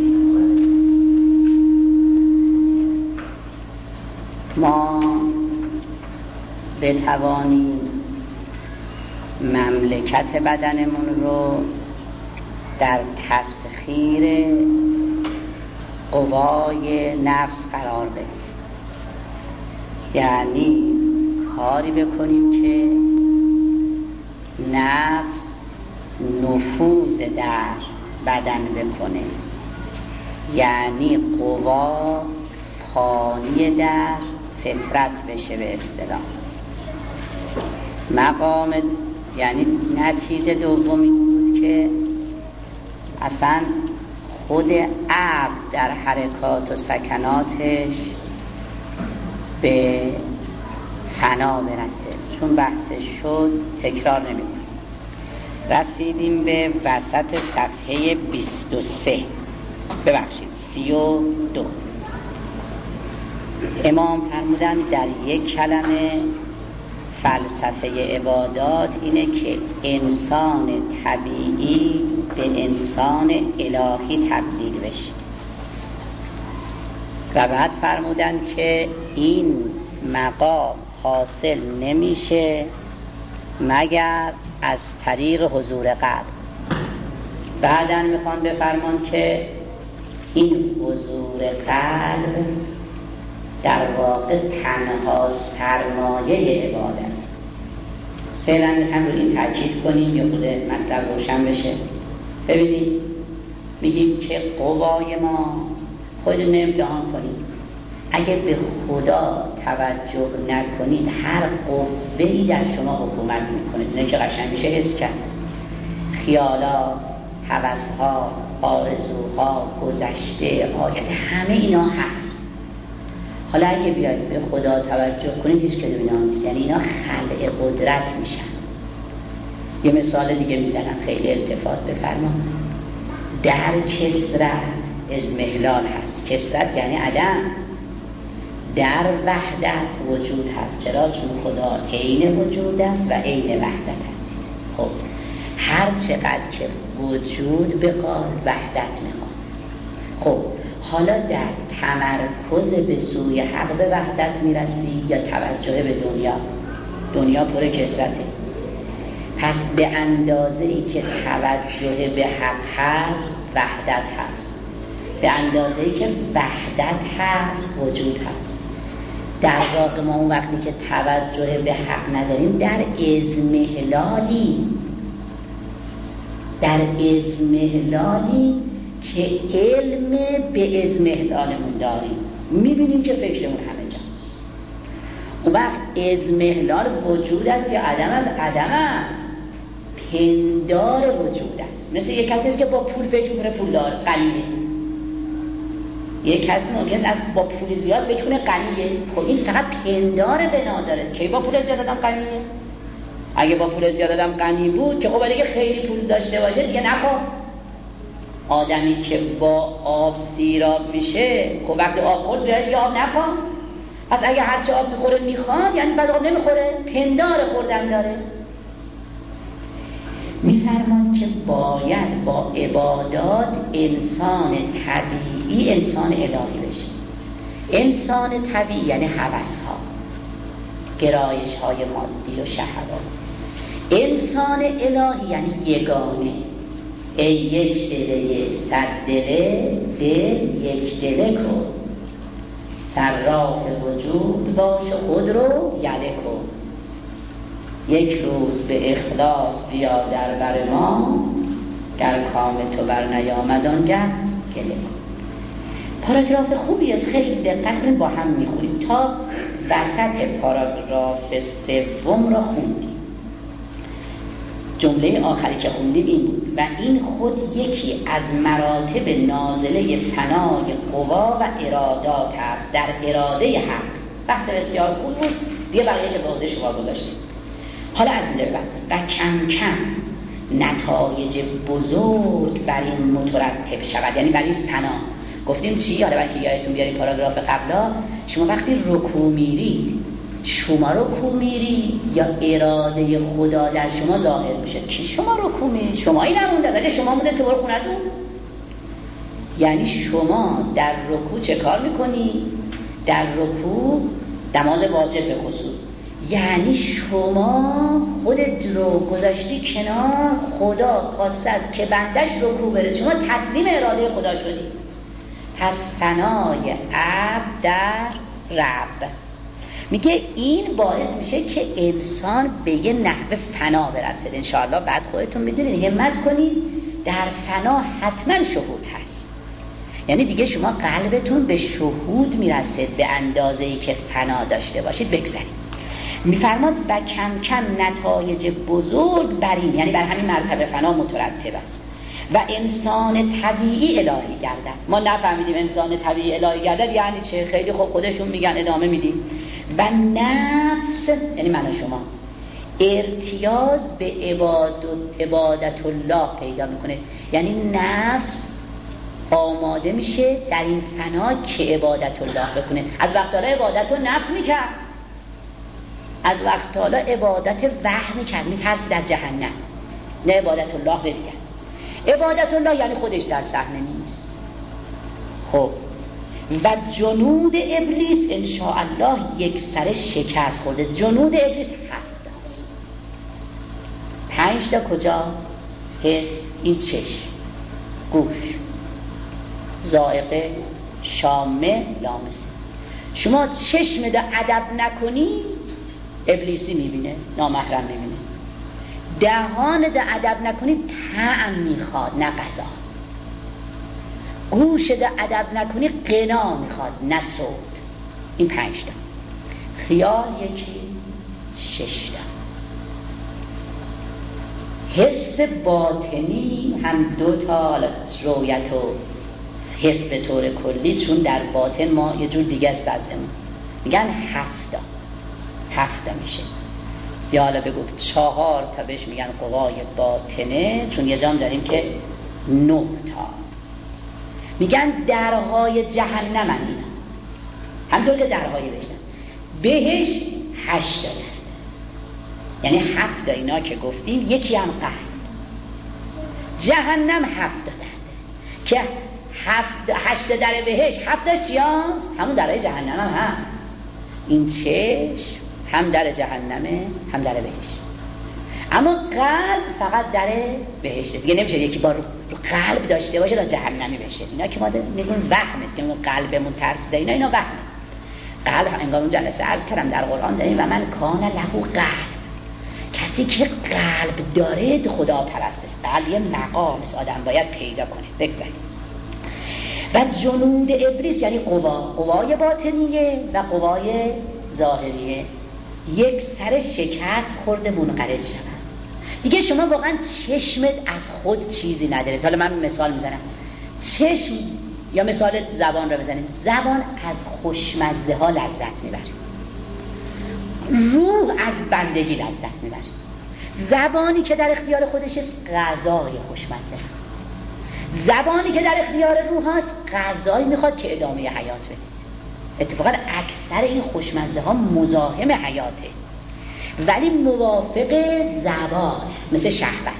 ما بتوانیم مملکت بدنمون رو در تسخیر قوای نفس قرار بدیم، یعنی کاری بکنیم که نفس نفوذ در بدن بکنه، یعنی قوا پانی در فطرت بشه به اصطلاح. مقام یعنی نتیجه دومی بود که اصلا خود عقل در حرکات و سکناتش به فنا برسه. چون بحثش شد تکرار نمی‌کنم. رسیدیم به وسط صفحه بیست و سه، ببخشید سی و دو. امام فرمودن در یک کلمه فلسفه عبادات اینه که انسان طبیعی به انسان الهی تبدیل بشه. و بعد فرمودن که این مقام حاصل نمیشه مگر از طریق حضور قلب. بعداً میخوان بفرمان که این حضور قلب در واقع تنها سرمایه عبادت. فعلا میخوام رو این تاکید کنیم یا خود مطلب روشن بشه. ببینید میگیم که قوای ما خودتون امتحان کنید. اگه به خدا توجه نکنید هر قوه‌ای در شما حکومت میکنه. اینه که قشنگ میشه حس کرد. خیالات، هوس‌ها، آرزوها، گذشته، آینده، همه اینا هست. حالا اگه بیاید به خدا توجه کنید هیچ کدوم اینا نیست، یعنی اینا خلق قدرت میشن. یه مثال دیگه میزنم خیلی التفات بفرمایید. در کثرت اضمحلال هست. کثرت یعنی عدم. در وحدت وجود هست. چرا؟ چون خدا عین وجود است و عین وحدت است. خب هر چقدر که وجود بخواد وحدت میخواد. خب حالا در تمرکز به سوی حق به وحدت میرسی یا توجه به دنیا؟ دنیا پر کثرته. پس به اندازه‌ای که توجه به حق هست وحدت هست، به اندازه‌ای که وحدت هست وجود هست. در واقع ما اون وقتی که توجه به حق نداریم در اضمحلالی در اضمحلالی که علم به اضمحلالمون داریم، میبینیم که فکرمون همه جاست. اون وقت اضمحلال وجود است یا عدم است؟ عدم است. پندار وجود است. مثل یک کسی که با پول فکر میکنه پول دار قلیه. یک کسی ممکن است با پول زیاد فکر کنه غنیه. خب این فقط پندار بنا داره. کی با پول زیاد آدم غنیه؟ اگه با پول زیاد آدم غنی بود که خب اگه خیلی پول داشته باشه دیگه نخواد. آدمی که با آب سیراب میشه خب وقتی آب خورد دیگه آب نخواد. پس اگه هرچی آب میخوره میخواد یعنی بعد آب نمیخوره، پندار خوردن داره. میفرمان که باید با عبادات انسان طبیعی انسان الهی بشه. انسان طبیعی یعنی هوس‌ها، گرایش‌های مادی و شهوات. انسان الهی یعنی یگانه. ای یک دله صد دله دل یک دله کن، صراف وجود باش خود رو یله کن. یک روز به اخلاص بیا در بر ما، در کام تو بر نیامد آنگه گله کن. پاراگراف خوبی است، خیلی دقت کنید با هم میخونیم تا وسط پاراگراف سوم را خوندیم. جمله آخری که خوندیم این بود و این خود یکی از مراتب نازله فنای قوا و ارادات است در اراده حق. بحث بسیار خوب بود دیگه، بقیه‌اش به عهده شما گذاشتیم. حالا از این بعد و کم کم نتایج بزرگ بر این مترتب شود، یعنی بر این فنا. گفتیم چی؟ حالا باید که یادتون بیاری پاراگراف قبلا، شما وقتی رکوع میرید، شما رکوع میری یا اراده خدا در شما ظاهر میشه؟ کی شما رکوع میری؟ شمایی نمونده، اگه شما مونده تو برو خونتون. یعنی شما در رکوع چه کار میکنی؟ در رکوع نماز واجب به خصوص، یعنی شما خودت رو گذاشتی کنار، خدا خواسته از که بندش رکوع بره، شما تسلیم اراده خدا شدی. پس فنای عبد در رب، میگه این باعث میشه که انسان به یه نحو فنا برسه. انشاءالله بعد خودتون میدونید همت کنید، در فنا حتما شهود هست، یعنی دیگه شما قلبتون به شهود میرسه به اندازه‌ای که فنا داشته باشید. بگذارید میفرماد و کم کم نتایج بزرگ بر این، یعنی بر همین مرتبه فنا مترتب است و انسان طبیعی الهی گردد. ما نفهمیدیم انسان طبیعی الهی گردد یعنی چه، خیلی خوب خودشون میگن، ادامه میدیم. و نفس یعنی من و شما ارتیاز به عبادت, عبادت الله پیدا میکنه، یعنی نفس آماده میشه در این فنا که عبادت الله بکنه. از وقت حالا عبادت رو نفس میکرد، از وقت حالا عبادت وهم میکرد، میترسی در جهنم، نه عبادت الله دیگر. عبادت الله یعنی خودش در صحنه نیست. خب و جنود ابلیس انشاءالله یک سر شکست خورده. جنود ابلیس هفت است. پنج تا کجا؟ حس، این چشم، گوش، ذائقه، شامه، لامسه. شما چشم ده ادب نکنی ابلیسی میبینه، نامحرم میبینه. دهان ده ادب نکنی طعم میخواد نه غذا. گوش ده ادب نکنی غنا میخواد نه صوت. این پنج تا. خیال یکی، شش تا. حس باطنی هم دو تا، رویت و حس به طور کلی، چون در باطن ما یه جور دیگه است ازمون، میگن هفت تا. هفت تا میشه. یا حالا بگو چهار تا بهش میگن قوای باطنه، چون یه جام داریم که نه تا. میگن درهای جهنم هم اینا، همطور که درهای بشن. بهش هشت تا، یعنی هفت تا اینا که گفتیم، یکی هم قهر. جهنم هفت تا که هفت هشت در بهش، هفت تا چیان؟ همون درهای جهنم هم هست. این چشم هم در جهنمه هم در بهش، اما قلب فقط در بهشته. دیگه نمیشه یکی با رو قلب داشته باشه تا جهنمی بشه. اینا که ما میگیم وهمه که اون قلبمون ترسیده، اینا اینا وهمه. قلب انگار اون جلسه عرض کردم در قرآن داریم و من کان له قلب، کسی که قلب داره خدا پرسته. قلب یه مقام است، آدم باید پیدا کنه. بگذاریم. و جنود ابلیس یعنی قوا، قوای باطنیه و قوای ظاهریه، یک سر شکست خورده منقرض شدن. دیگه شما واقعا چشمت از خود چیزی نداره. حالا من مثال میزنم. چشم یا مثال زبان رو بزنیم. زبان از خوشمزه ها لذت میبره، روح از بندگی لذت میبره. زبانی که در اختیار خودش است غذای خوشمزه است. زبانی که در اختیار روح است غذایی میخواد که ادامه حیات بده. اتفاقا اکثر این خوشمزه ها مزاحم حیاته، ولی موافق زبان، مثل شهوت.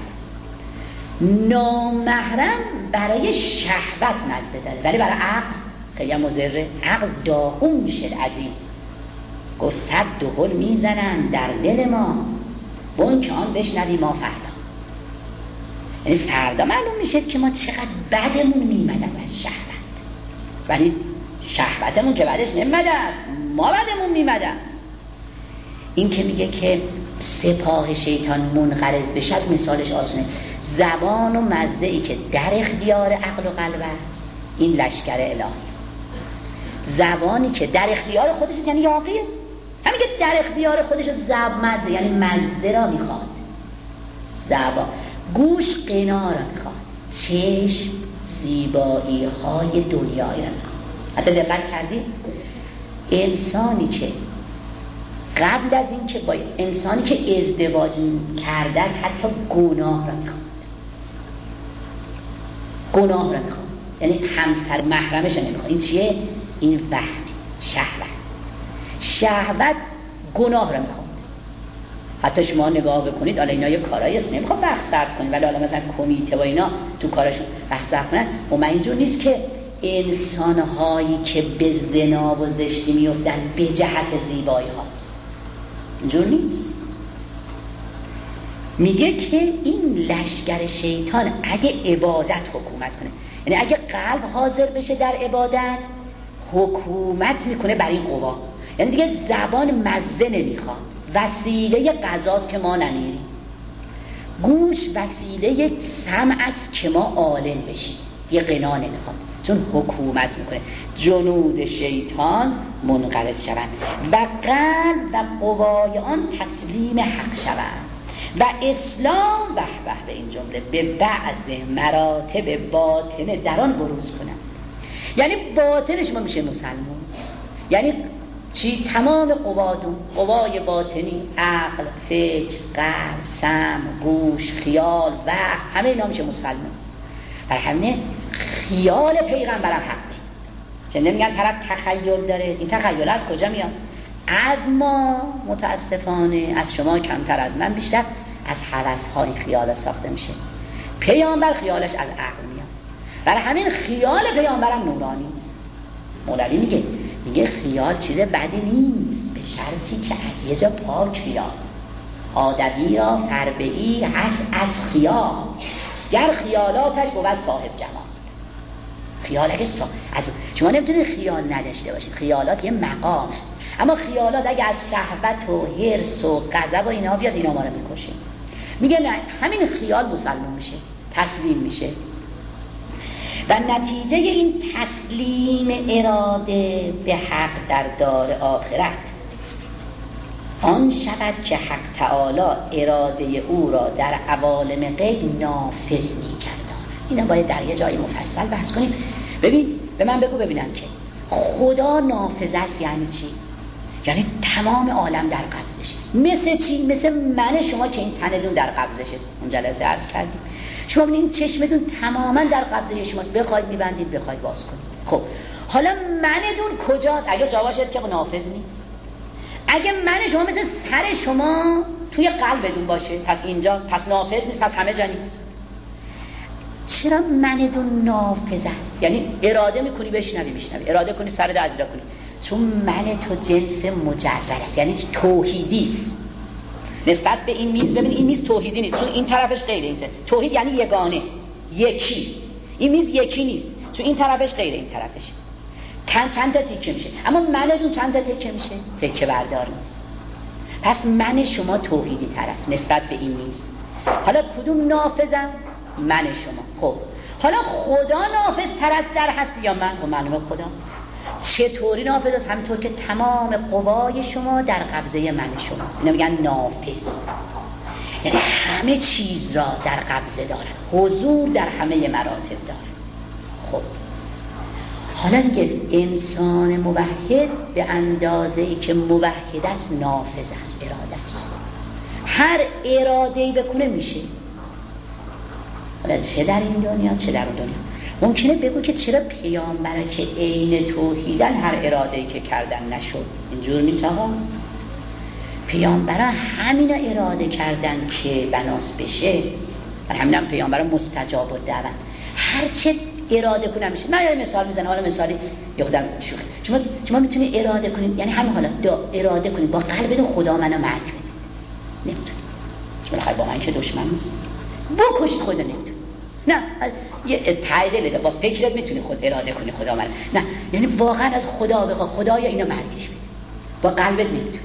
نامحرم برای شهوت مزه داره، ولی برای عقل خیلی مضره. عقل داغون میشه. عزیز گفت صد دهل میزنن در دل ما، بون که آن بشنوی ما فردا. یعنی فردا معلوم میشه که ما چقدر بدمون میمد از شهوت، ولی شهوتمون که بعدش نمیمد، ما بعدمون میمد. این که میگه که سپاه شیطان منقرض بشد، مثالش آسونه. زبان و مزه‌ای که در اختیار عقل و قلب است، این لشکر الهی است. زبانی که در اختیار خودش است یعنی یاقیه. همین که در اختیار خودش زب مزه یعنی مزه را میخواد. زبان. گوش قنا را میخواد، چشم زیبایی های دنیای را میخواد. حتی دقت کردید انسانی که قبل از این که با انسانی که ازدواج کرده حتی گناه را میخواد، گناه را میخواد، یعنی همسر محرمش نمیخواد. این چیه؟ این وهم، شهوت. شهوت گناه را میخواد. حتی شما نگاه بکنید، حالا اینا یه کارایی است نمیخواد وقت صرف کنید، ولی حالا مثلا کمیته و اینا تو کارشون وقت صرف کنن. و من اینجور نیست که انسانهایی که به زنا و زشتی میفتن به جهت زیبایی هاست، اینجور نیست. میگه که این لشکر شیطان اگه عبادت حکومت کنه، یعنی اگه قلب حاضر بشه در عبادت، حکومت میکنه بر این قوا. یعنی دیگه زبان مزه نمیخواد، وسیله غذاست که ما نمیریم، گوش وسیله سمع است که ما عالم بشیم، یه قنا نمیخواد، چون حکومت میکنه. جنود شیطان منقرض شوند و قلب و قوای آن تسلیم حق شوند و اسلام وحوه به این جمله به بعض مراتب باطن در آن بروز کنند. یعنی باطنش ما میشه مسلمان، یعنی چی؟ تمام قوادون، قوای باطنی، عقل، فکر، قلب، سمع، گوش، خیال، وحی، همه اینا میشه مسلمان. بر همینه خیال پیغمبرم حقه. چه نمیگن طرف تخیل داره؟ این تخیل از کجا میاد؟ از ما متاسفانه، از شما کمتر، از من بیشتر، از هوس‌های خیال ساخته میشه. پیامبر خیالش از عقل میاد. برای همین خیال پیامبرم نورانی است. مولوی میگه میگه خیال چیز بدی نیست به شرطی که از یه جا پاک بیاد. آدمی را فربه‌ای هست از خیال، گر خیالاتش بود صاحب جمال. خیال اگه صاحب از شما نمیتونید خیال نداشته باشید، خیالات یه مقام هست. اما خیالات اگه از شهوت و حرص و غضب و اینا بیاد، اینا ما رو میکشه. میگه نه، همین خیال مسلمان میشه، تسلیم میشه. و نتیجه این تسلیم اراده به حق در دار آخرت آن شود که حق تعالی اراده او را در عوالم غیب نافذ می‌گرداند. اینا باید در یه جای مفصل بحث کنیم. ببین، به من بگو ببینم که خدا نافذ است یعنی چی؟ یعنی تمام عالم در قبضش است. مثل چی؟ مثل من شما که این تنتون در قبضش است. اون جلسه عرض کردیم شما ببینید چشمتون تماما در قبضه شماست، بخواید میبندید، بخواید باز کنید. خب حالا منتون کجاست؟ اگه جوابش که نافذ نیست. اگه من شما مثل سر شما توی قلبتون باشه، پس اینجاست، پس نافذ نیست، پس همه جا نیست. چرا منتون نافذ است؟ یعنی اراده میکنی بشنوی میشنوی، اراده کنی سر در ازرا کنی، چون من تو جنس مجرد است، یعنی توحیدی است. نسبت به این میز ببین، این میز توحیدی نیست، چون این طرفش غیر این طرف. توحید یعنی یگانه، یکی. این میز یکی نیست، چون این طرفش غیر این طرفش. چند چند تا تیکه میشه، اما منتون چند تا تیکه میشه؟ تیکه بردار نیست. پس من شما توحیدی تر است نسبت به این میز. حالا کدوم نافذم؟ من شما. خب حالا خدا نافذ تر است در هستی یا من؟ خب معلومه خدا. چطوری نافذ است؟ همینطور که تمام قوای شما در قبضه من شماست. اینا میگن نافذ، یعنی همه چیز را در قبضه دارد، حضور در همه مراتب دارد. خب حالا دیگه انسان موحد به اندازه‌ای که موحد است نافذ است، اراده است. هر اراده‌ای بکنه میشه، حالا چه در این دنیا چه در اون دنیا. ممکنه بگو که چرا پیامبرا که عین توحیدن هر اراده‌ای که کردن نشد؟ اینجور نیست آقا. پیامبرا همینا اراده کردن که بناس بشه، برای همین هم پیامبرا مستجاب و دعوت هر چه اراده کنن میشه. نه یه مثال میزنم، حالا مثالی یه خودم شوخی. شما شما میتونید اراده کنید، یعنی همین حالا اراده کنید با قلبتون خدا منو مرگ بدید، نمیتونید. شما خواهی با من که دشمن نیست بکشید، خدا نمیتونید. نه یه تعییده بده، با فکرت میتونی خود اراده کنی خدا من. نه یعنی واقعا از خدا بخوا خدایا اینو مرگش بده، با قلبت نمیتونی.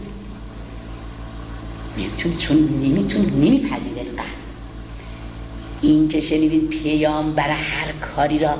چون چون نمیتونی، نمیپذیره قلب. این که شنیدین پیامبر هر کاری را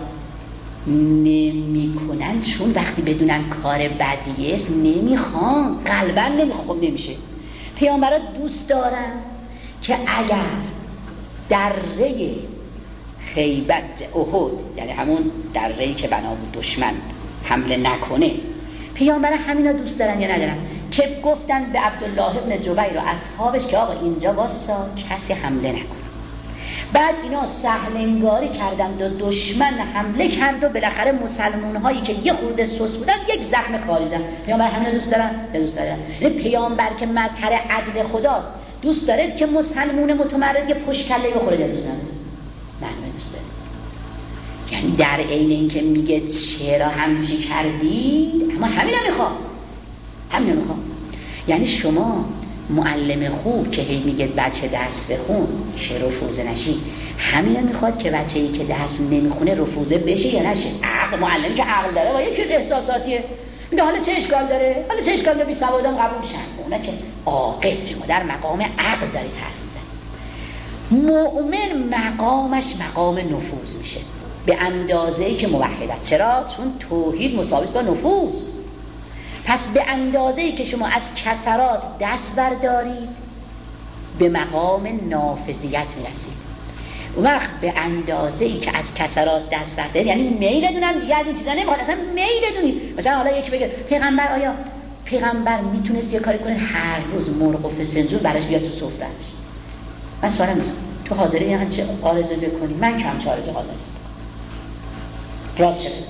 نمیکنن، چون وقتی بدونن کار بدیه است نمیخوان، قلبا نمیخوان، نمیشه. پیامبرها دوست دارن که اگر دره خیبت احد، یعنی همون دره‌ای که بنا بود دشمن حمله نکنه، پیامبر همینا دوست دارن یا ندارن؟ که گفتن به عبدالله ابن جبیر و اصحابش که آقا اینجا واسا کسی حمله نکنه. بعد اینا سهلنگاری کردند و دشمن حمله کرد و بالاخره مسلمان هایی که یه خورده سوس بودن یک زخم کاری زدن. پیامبر همینا دوست دارن؟ دوست دارن. این پیامبر که مظهر عدل خداست دوست داره که مسلمان متمرد یه پشت کله بخوره؟ دوست داره؟ نه دوست داره. یعنی در عین اینکه میگه چرا همچی کردید، اما همین هم میخواد، همین هم میخواد. یعنی شما معلم خوب که هی میگه بچه درس بخون که رفوزه نشی، همین هم میخواد که بچه‌ای که درس نمیخونه رفوزه بشه یا نشه. عقل، معلمی که عقل داره با یکی احساساتیه میگه حالا چه اشکال داره، حالا چه اشکال داره، بی سوادم قبول شن. اونا که عاقل، شما در مقام عقل دارید حرف میزنید. مؤمن مقامش مقام نفوذ میشه به اندازه‌ای که موحد است. چرا؟ چون توحید مساوی است با نفوذ. پس به اندازه‌ای که شما از کسرات دست بردارید به مقام نافذیت میرسید. وقت به اندازه‌ای که از کسرات دست بردارید، یعنی میل دونم دیگه از این چیزا نمیخواد، اصلا میل دونید. مثلا حالا یکی بگه پیغمبر، آیا پیغمبر میتونست یه کاری کنه هر روز مرغ و فسنجون براش بیاد تو سفره‌اش؟ من سوالم نیست تو حاضری یه چه آرزو بکنی؟ من کم چاره حاضر نیستم. راست شده.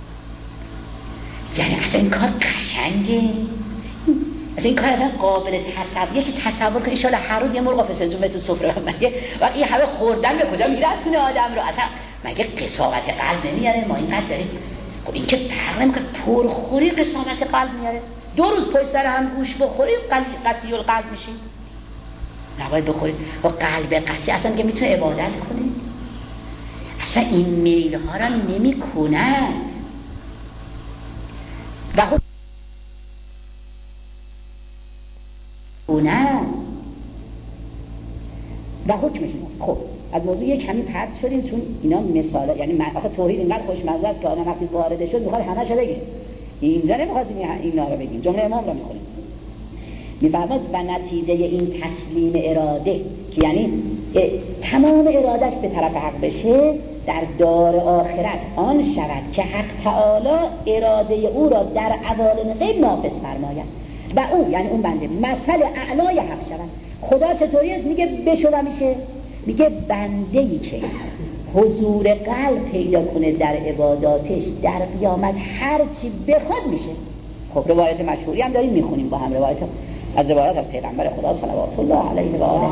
یعنی اصلا این کار قشنگه، اصلا این کار اصلا قابل تصور. یکی تصور کنه انشالله هر روز یه مرغ فسنجون تو سفره مگه وقتی همه خوردن به کجا میرسونه آدم رو؟ اصلا مگه قساوت قلب نمیاره؟ ما اینقدر داریم. خب این که فرق نمیکنه، پرخوری قساوت قلب میاره. دو روز پشت سر هم گوش بخوری قطعی القلب میشی. نباید بخوری. و قلب قسی اصلا میگه میتونه عبادت کنه؟ اصلا این میل ها را نمی کنن و خود کنن و حکمشون. خب از موضوع یک کمی پرد شدیم چون اینا مثاله، یعنی من آخه توحید اینقدر خوشمزه است که آدم وقتی وارد شد میخواد همه شو بگه. اینجا نمیخواد اینا رو بگیم، جمله امام رو میخونیم. میفرماد و نتیجه این تسلیم اراده که یعنی تمام ارادش به طرف حق بشه در دار آخرت آن شود که حق تعالی اراده او را در عوالم غیب نافذ فرماید و او یعنی اون بنده مثل اعلای حق شود. خدا چطوری است؟ میگه بشو و میشه. میگه بنده‌ای که حضور قلب پیدا کنه در عباداتش در قیامت هر چی بخواد میشه. خب روایت مشهوری هم داریم میخونیم با هم، روایت از روایت از پیغمبر خدا صلوات الله علیه و آله.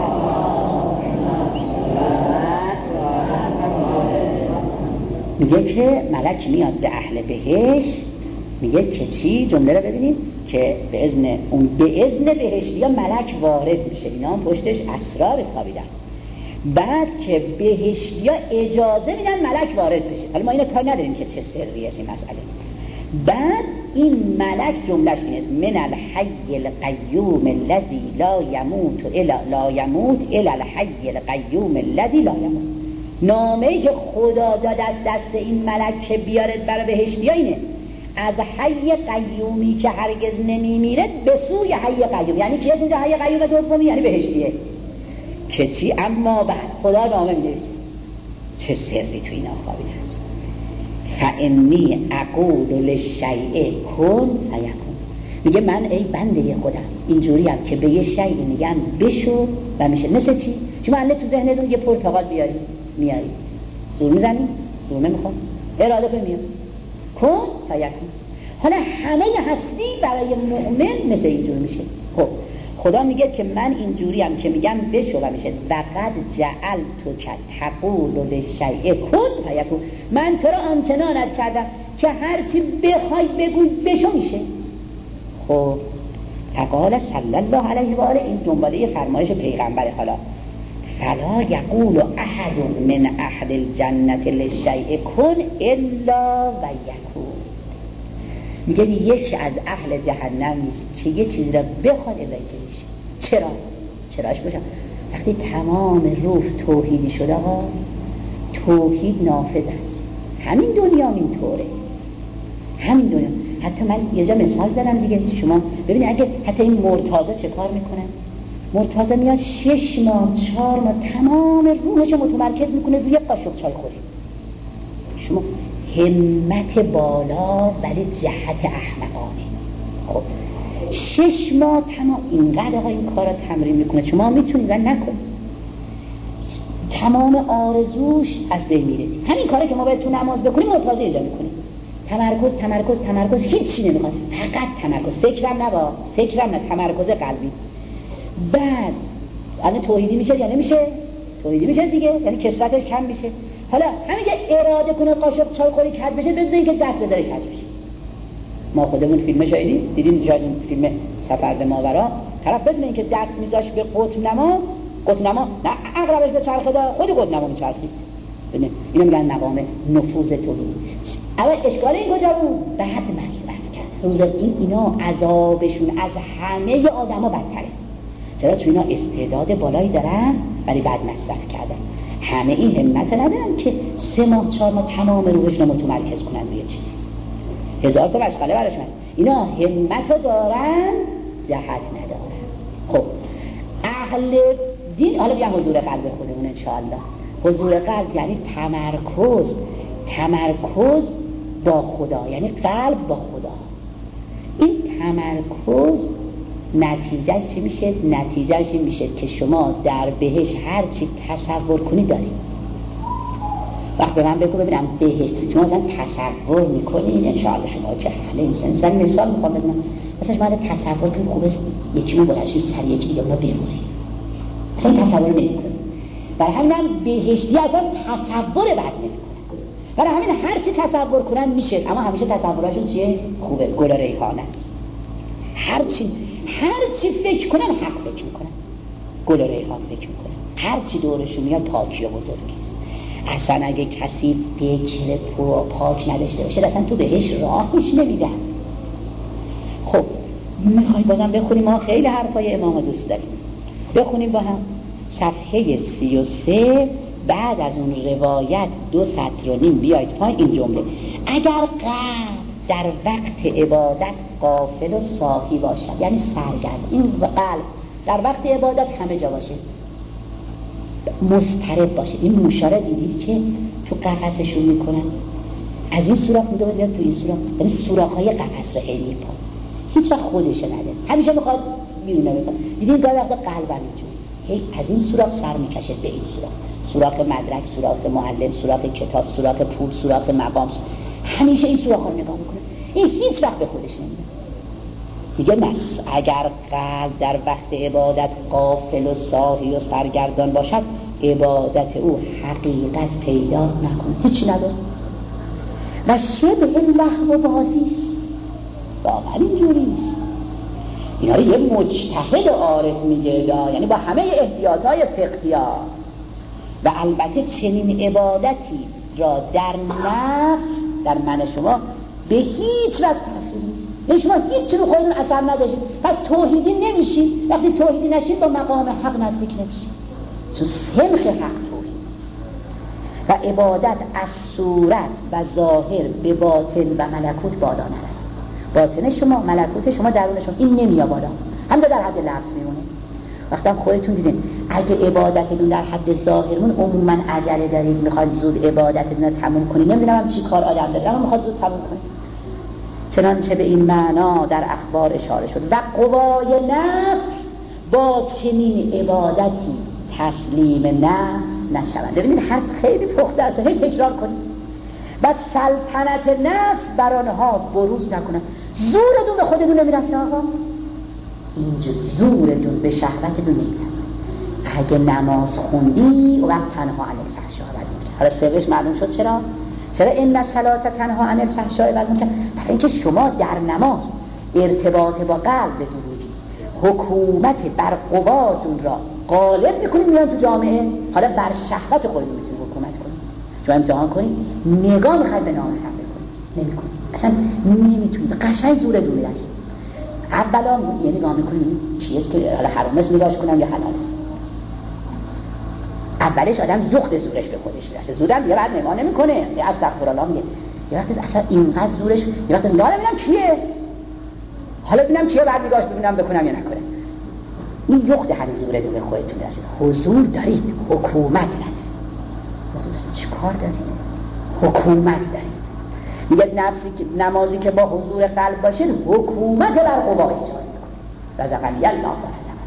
میگه که ملک میاد به اهل بهشت، میگه که چی؟ جمله رو ببینیم که به اذن اون به اذن بهشتیا ملک وارد میشه. اینا هم پشتش اسرار خوابیدن. بعد که بهشتیا اجازه میدن ملک وارد بشه. حالا ما اینو کار نداریم که چه سریه این مسئله. بعد این ملک جملهش اینه من الحی القیوم الذی لا یموت الا لا یموت الا الحی القیوم الذی لا یموت. نامه‌ای که خدا داد از دست این ملک که بیاره برای بهشتیا اینه از حی قیومی که هرگز نمیمیره به سوی حی قیوم. یعنی کیه اینجا حی قیوم دومی؟ یعنی بهشتیه که چی؟ اما بعد خدا نامه می‌نویسه. چه سری تو اینا خوابیده است. فانی اقول للشیء کن فیکون. میگه من ای بنده خودم اینجوری هم که به یه شیء میگم بشو و میشه. مثل چی؟ شما الان تو ذهنتون یه پرتقال بیاری میاری زور میزنی؟ زور نمیخواد، اراده کن میاد کن فیکون. حالا همه هستی برای مؤمن مثل اینجور میشه. خب خدا میگه که من اینجوری هم که میگم بشو و میشه. وقد جعلت که تقول للشیء کن فیکون. من تو رو آنچنانت کردم که هرچی بخوای بگوی بشو میشه. خب فقال صلی الله علیه و آله، این دنباله فرمایش پیغمبر. حالا فلا یقول احد من اهل الجنة للشیء کن الا و یکون. میگه یکی از اهل جهنم نیست که یه چیزی را بخواد الا میشه. چرا؟ چراش باشم؟ وقتی تمام روح توحیدی شده ها، توحید نافذ است. همین دنیا هم اینطوره، همین دنیا. حتی من یه جا مثال زدم دیگه، شما ببینید اگه حتی این مرتاضه چه کار میکنه؟ مرتضی میاد شش ماه چهار ماه تمام روحشو متمرکز میکنه روی قاشق چای خوری. شما همت بالا ولی جهت احمقانه. خب شش ماه تمام اینقدر آقا این کارا تمرین میکنه، شما میتونید و نکنید. تمام آرزوش از بین میره. همین کاری که ما باید تو نماز بکنیم مرتضی اینجا میکنه. تمرکز تمرکز تمرکز هیچی نمیخواد، فقط تمرکز. فکرم نبا، فکرم نه، تمرکز قلبی. بعد الان توحیدی میشه یا نمیشه؟ توحیدی میشه دیگه، یعنی کثرتش کم میشه. حالا همین که اراده کنه قاشق چای خوری کج بشه، بدون اینکه دست بذاره کج بشه. ما خودمون فیلم شاهدی دیدیم، شاید فیلم سفر به ماورا، طرف بدون اینکه دست میذاش به قطب نما، قطب نما نه اقربش به چرخه دا، خود قطب نما میچرخید. ببین اینو میگن مقام نفوذ توحید. اول اشکال این کجا بود؟ بعد مصرف کرد. روز این اینا عذابشون از همه آدما بدتره. چرا؟ چون اینا استعداد بالایی دارن ولی بعد مصرف کردن. همه این همت ندارن که سه ماه چهار ماه تمام روحشون رو متمرکز کنن روی چیزی. هزار تا مشغله براشون هست. اینا همت دارن، جهت ندارن. خب اهل دین، حالا بگم حضور قلب خودمون انشاءالله. حضور قلب یعنی تمرکز، تمرکز با خدا، یعنی قلب با خدا. این تمرکز نتیجهش چی میشه؟ نتیجهش این میشه که شما در بهش هر چی تصور کنی دارید. وقتی من بگو ببینم بهش، شما مثلا تصور میکنید انشاءالله شما چه اهل انسان. مثلا مثال میخوام بزنم، مثلا شما تصور کنید خوبه یکی رو بلنشید سر یکی دیگه اونا بمونید، مثلا تصور نمیکنید. برای همین هم بهشتی اصلا تصور بد نمیکنن. برای همین هر چی تصور کنن میشه، اما همیشه تصوراشون چیه؟ خوبه، گل و ریحانه. هر چی هر چی فکر کنن حق فکر میکنن، گل و ریحان فکر میکنن. هر چی دورشون میاد پاکی و بزرگی است. اصلا اگه کسی فکر پاک نداشته باشه اصلا تو بهش راهش نمیدن. خب میخوای بازم بخونیم؟ ما خیلی حرفای امام دوست داریم، بخونیم با هم صفحه سی و سه. بعد از اون روایت دو سطر و نیم بیاید پای این جمله: اگر قلب در وقت عبادت غافل و ساهی باشد، یعنی سرگرم، این قلب در وقت عبادت همه جا باشه، مضطرب باشه. این موشاره دیدید که تو قفسشون میکنن، از این سوراخ میده بیاد تو این سوراخ، یعنی سوراخ‌های قفس رو هی پا هیچ وقت خودشه نده، همیشه میخواد بیرونه بکنه. دیدین گاهی وقت قلبم اینجوری هی از این سوراخ سر میکشه به این سوراخ، سوراخ مدرک، سوراخ معلم، سوراخ کتاب، سوراخ پول، سوراخ مقام، همیشه این سوراخ‌ها رو نگاه میکنه. این هیچ وقت به خودش نمیاد. میگه نس اگر قلب در وقت عبادت غافل و ساهی و سرگردان باشد، عبادت او حقیقت پیدا نکنه، هیچی نداره و شبه لهو و بازیست. واقعا اینجوریست. اینا رو یه مجتهد عارف میگه، یعنی با همه احتیاطهای فقهی ها. و البته چنین عبادتی را در نفس، در من شما به هیچ وجه تاثیر نیست. یعنی شما هیچ رو خودتون اثر نداشتید، پس توحیدی نمیشید. وقتی توحیدی نشید با مقام حق نزدیک نمیشید، چون سمخ حق توحید. و عبادت از صورت و ظاهر به باطن و ملکوت بالا نرد. باطن شما، ملکوت شما، درون شما این نمیاد بالا، همه در حد لفظ میمونه. وقتی هم خودتون دیدین اگه عبادتتون در حد ظاهرمون، عموما عجله دارید، میخواید زود عبادتتون رو تموم کنید، نمیدونم چی کار آدم داره اما میخواد زود تموم کنید. چنانچه به این معنا در اخبار اشاره شد و قوای نفس با چنین عبادتی تسلیم نفس نشوند. ببینید حرف خیلی پخته است، هی تکرار کنید. و سلطنت نفس بر آنها بروز نکنند. زورتون به خودتون نمیرسه آقا، اینجا زورتون به شهوتتون نمیرسه. اگه نماز خوندی و وقت تنها عن الفحشاء و المنکر، حالا سرش معلوم شد چرا؟ چرا ان الصلاة تنها عن الفحشاء و المنکر؟ برای اینکه شما در نماز ارتباط با قلب بگیرید، حکومت بر قواتون را غالب میکنید، میان تو جامعه. حالا بر شهوت خودتون میتونید حکومت کنید. شما امتحان کنید، نگاه میخواید به نام حق بکنید، نمیکنید، اصلا نمیتونید، قشنگ زورتون میرسید. اولا یه نگاه میکنید چیست که حالا حرام است نگاهش کنم یا حلال است. اولش آدم زخت زورش به خودش میرسه، زورم یه بعد نگاه نمیکنه، یه استغفرالله میگه، یه وقت اصلا اینقدر زورش، یه وقت لا ببینم کیه، حالا ببینم کیه، بعد نگاهش ببینم بکنم یا نکنم. این یخت حضور رو به خودتون رسید. حضور دارید، حکومت ندارید. چه کار دارید؟ حکومت دارید. میگه نفسی که نمازی که با حضور قلب باشه حکومت بر قوا ایجاد میکنه. رزقنی الله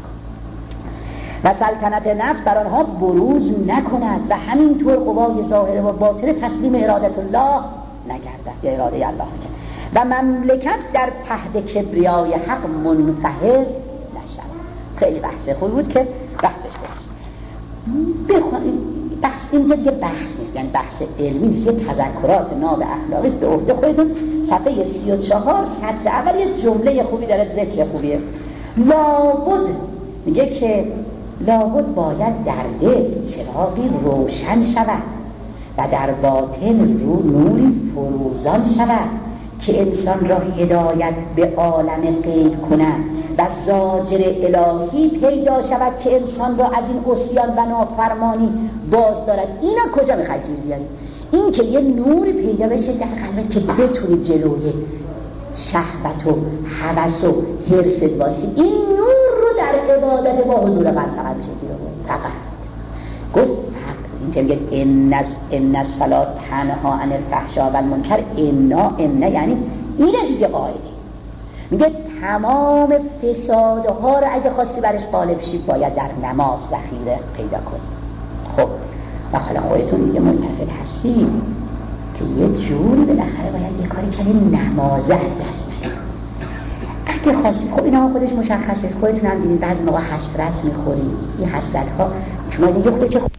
و سلطنت نفس بر آنها بروز نکند و همینطور قوای ظاهر و باطن تسلیم ارادت الله نگردد، یا اراده الله نگردد و مملکت در تحت کبریای حق منفحل نشود. خیلی بحث خوبی بود که بحثش بود. بخونید بحث اینجا یه بحث نیست، یعنی بحث علمی نیست، یه تذکرات ناب اخلاقی است. به عهده خودتون صفحه سی و چهار سطر اول یه جمله خوبی داره، ذکر خوبیه. لابد میگه که لابد باید در دل چراغی روشن شود و در باطن رو نوری فروزان شود که انسان را هدایت به عالم غیب کند و زاجر الهی پیدا شود که انسان را از این عصیان و نافرمانی باز دارد. اینا کجا میخواید گیر بیارید؟ این که یه نوری پیدا بشه در قلبت که بتونی جلوی شهوت و هوس و حرصت باشی. این نور رو در عبادت با حضور قلب فقط میشه گیر آورد. فقط گفت اینجا میگه ان ان الصلاه تنها عن الفحشاء و المنکر. انا ان یعنی اینه دیگه قاعده. میگه تمام فسادها رو اگه خواستی برش غالب شی باید در نماز ذخیره پیدا کنی. خب و حالا خودتون دیگه متفق هستی که یه جوری بالاخره باید یه کاری کنی نمازه دست بگیری. اگه خواستید خب اینا خودش مشخصه، خودتون هم دیدین بعضی موقع حسرت میخوری. این حسرت ها شما دیگه خودت که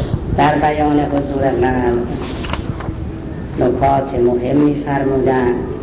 در بیان حضور قلب نکات مهمی فرمودن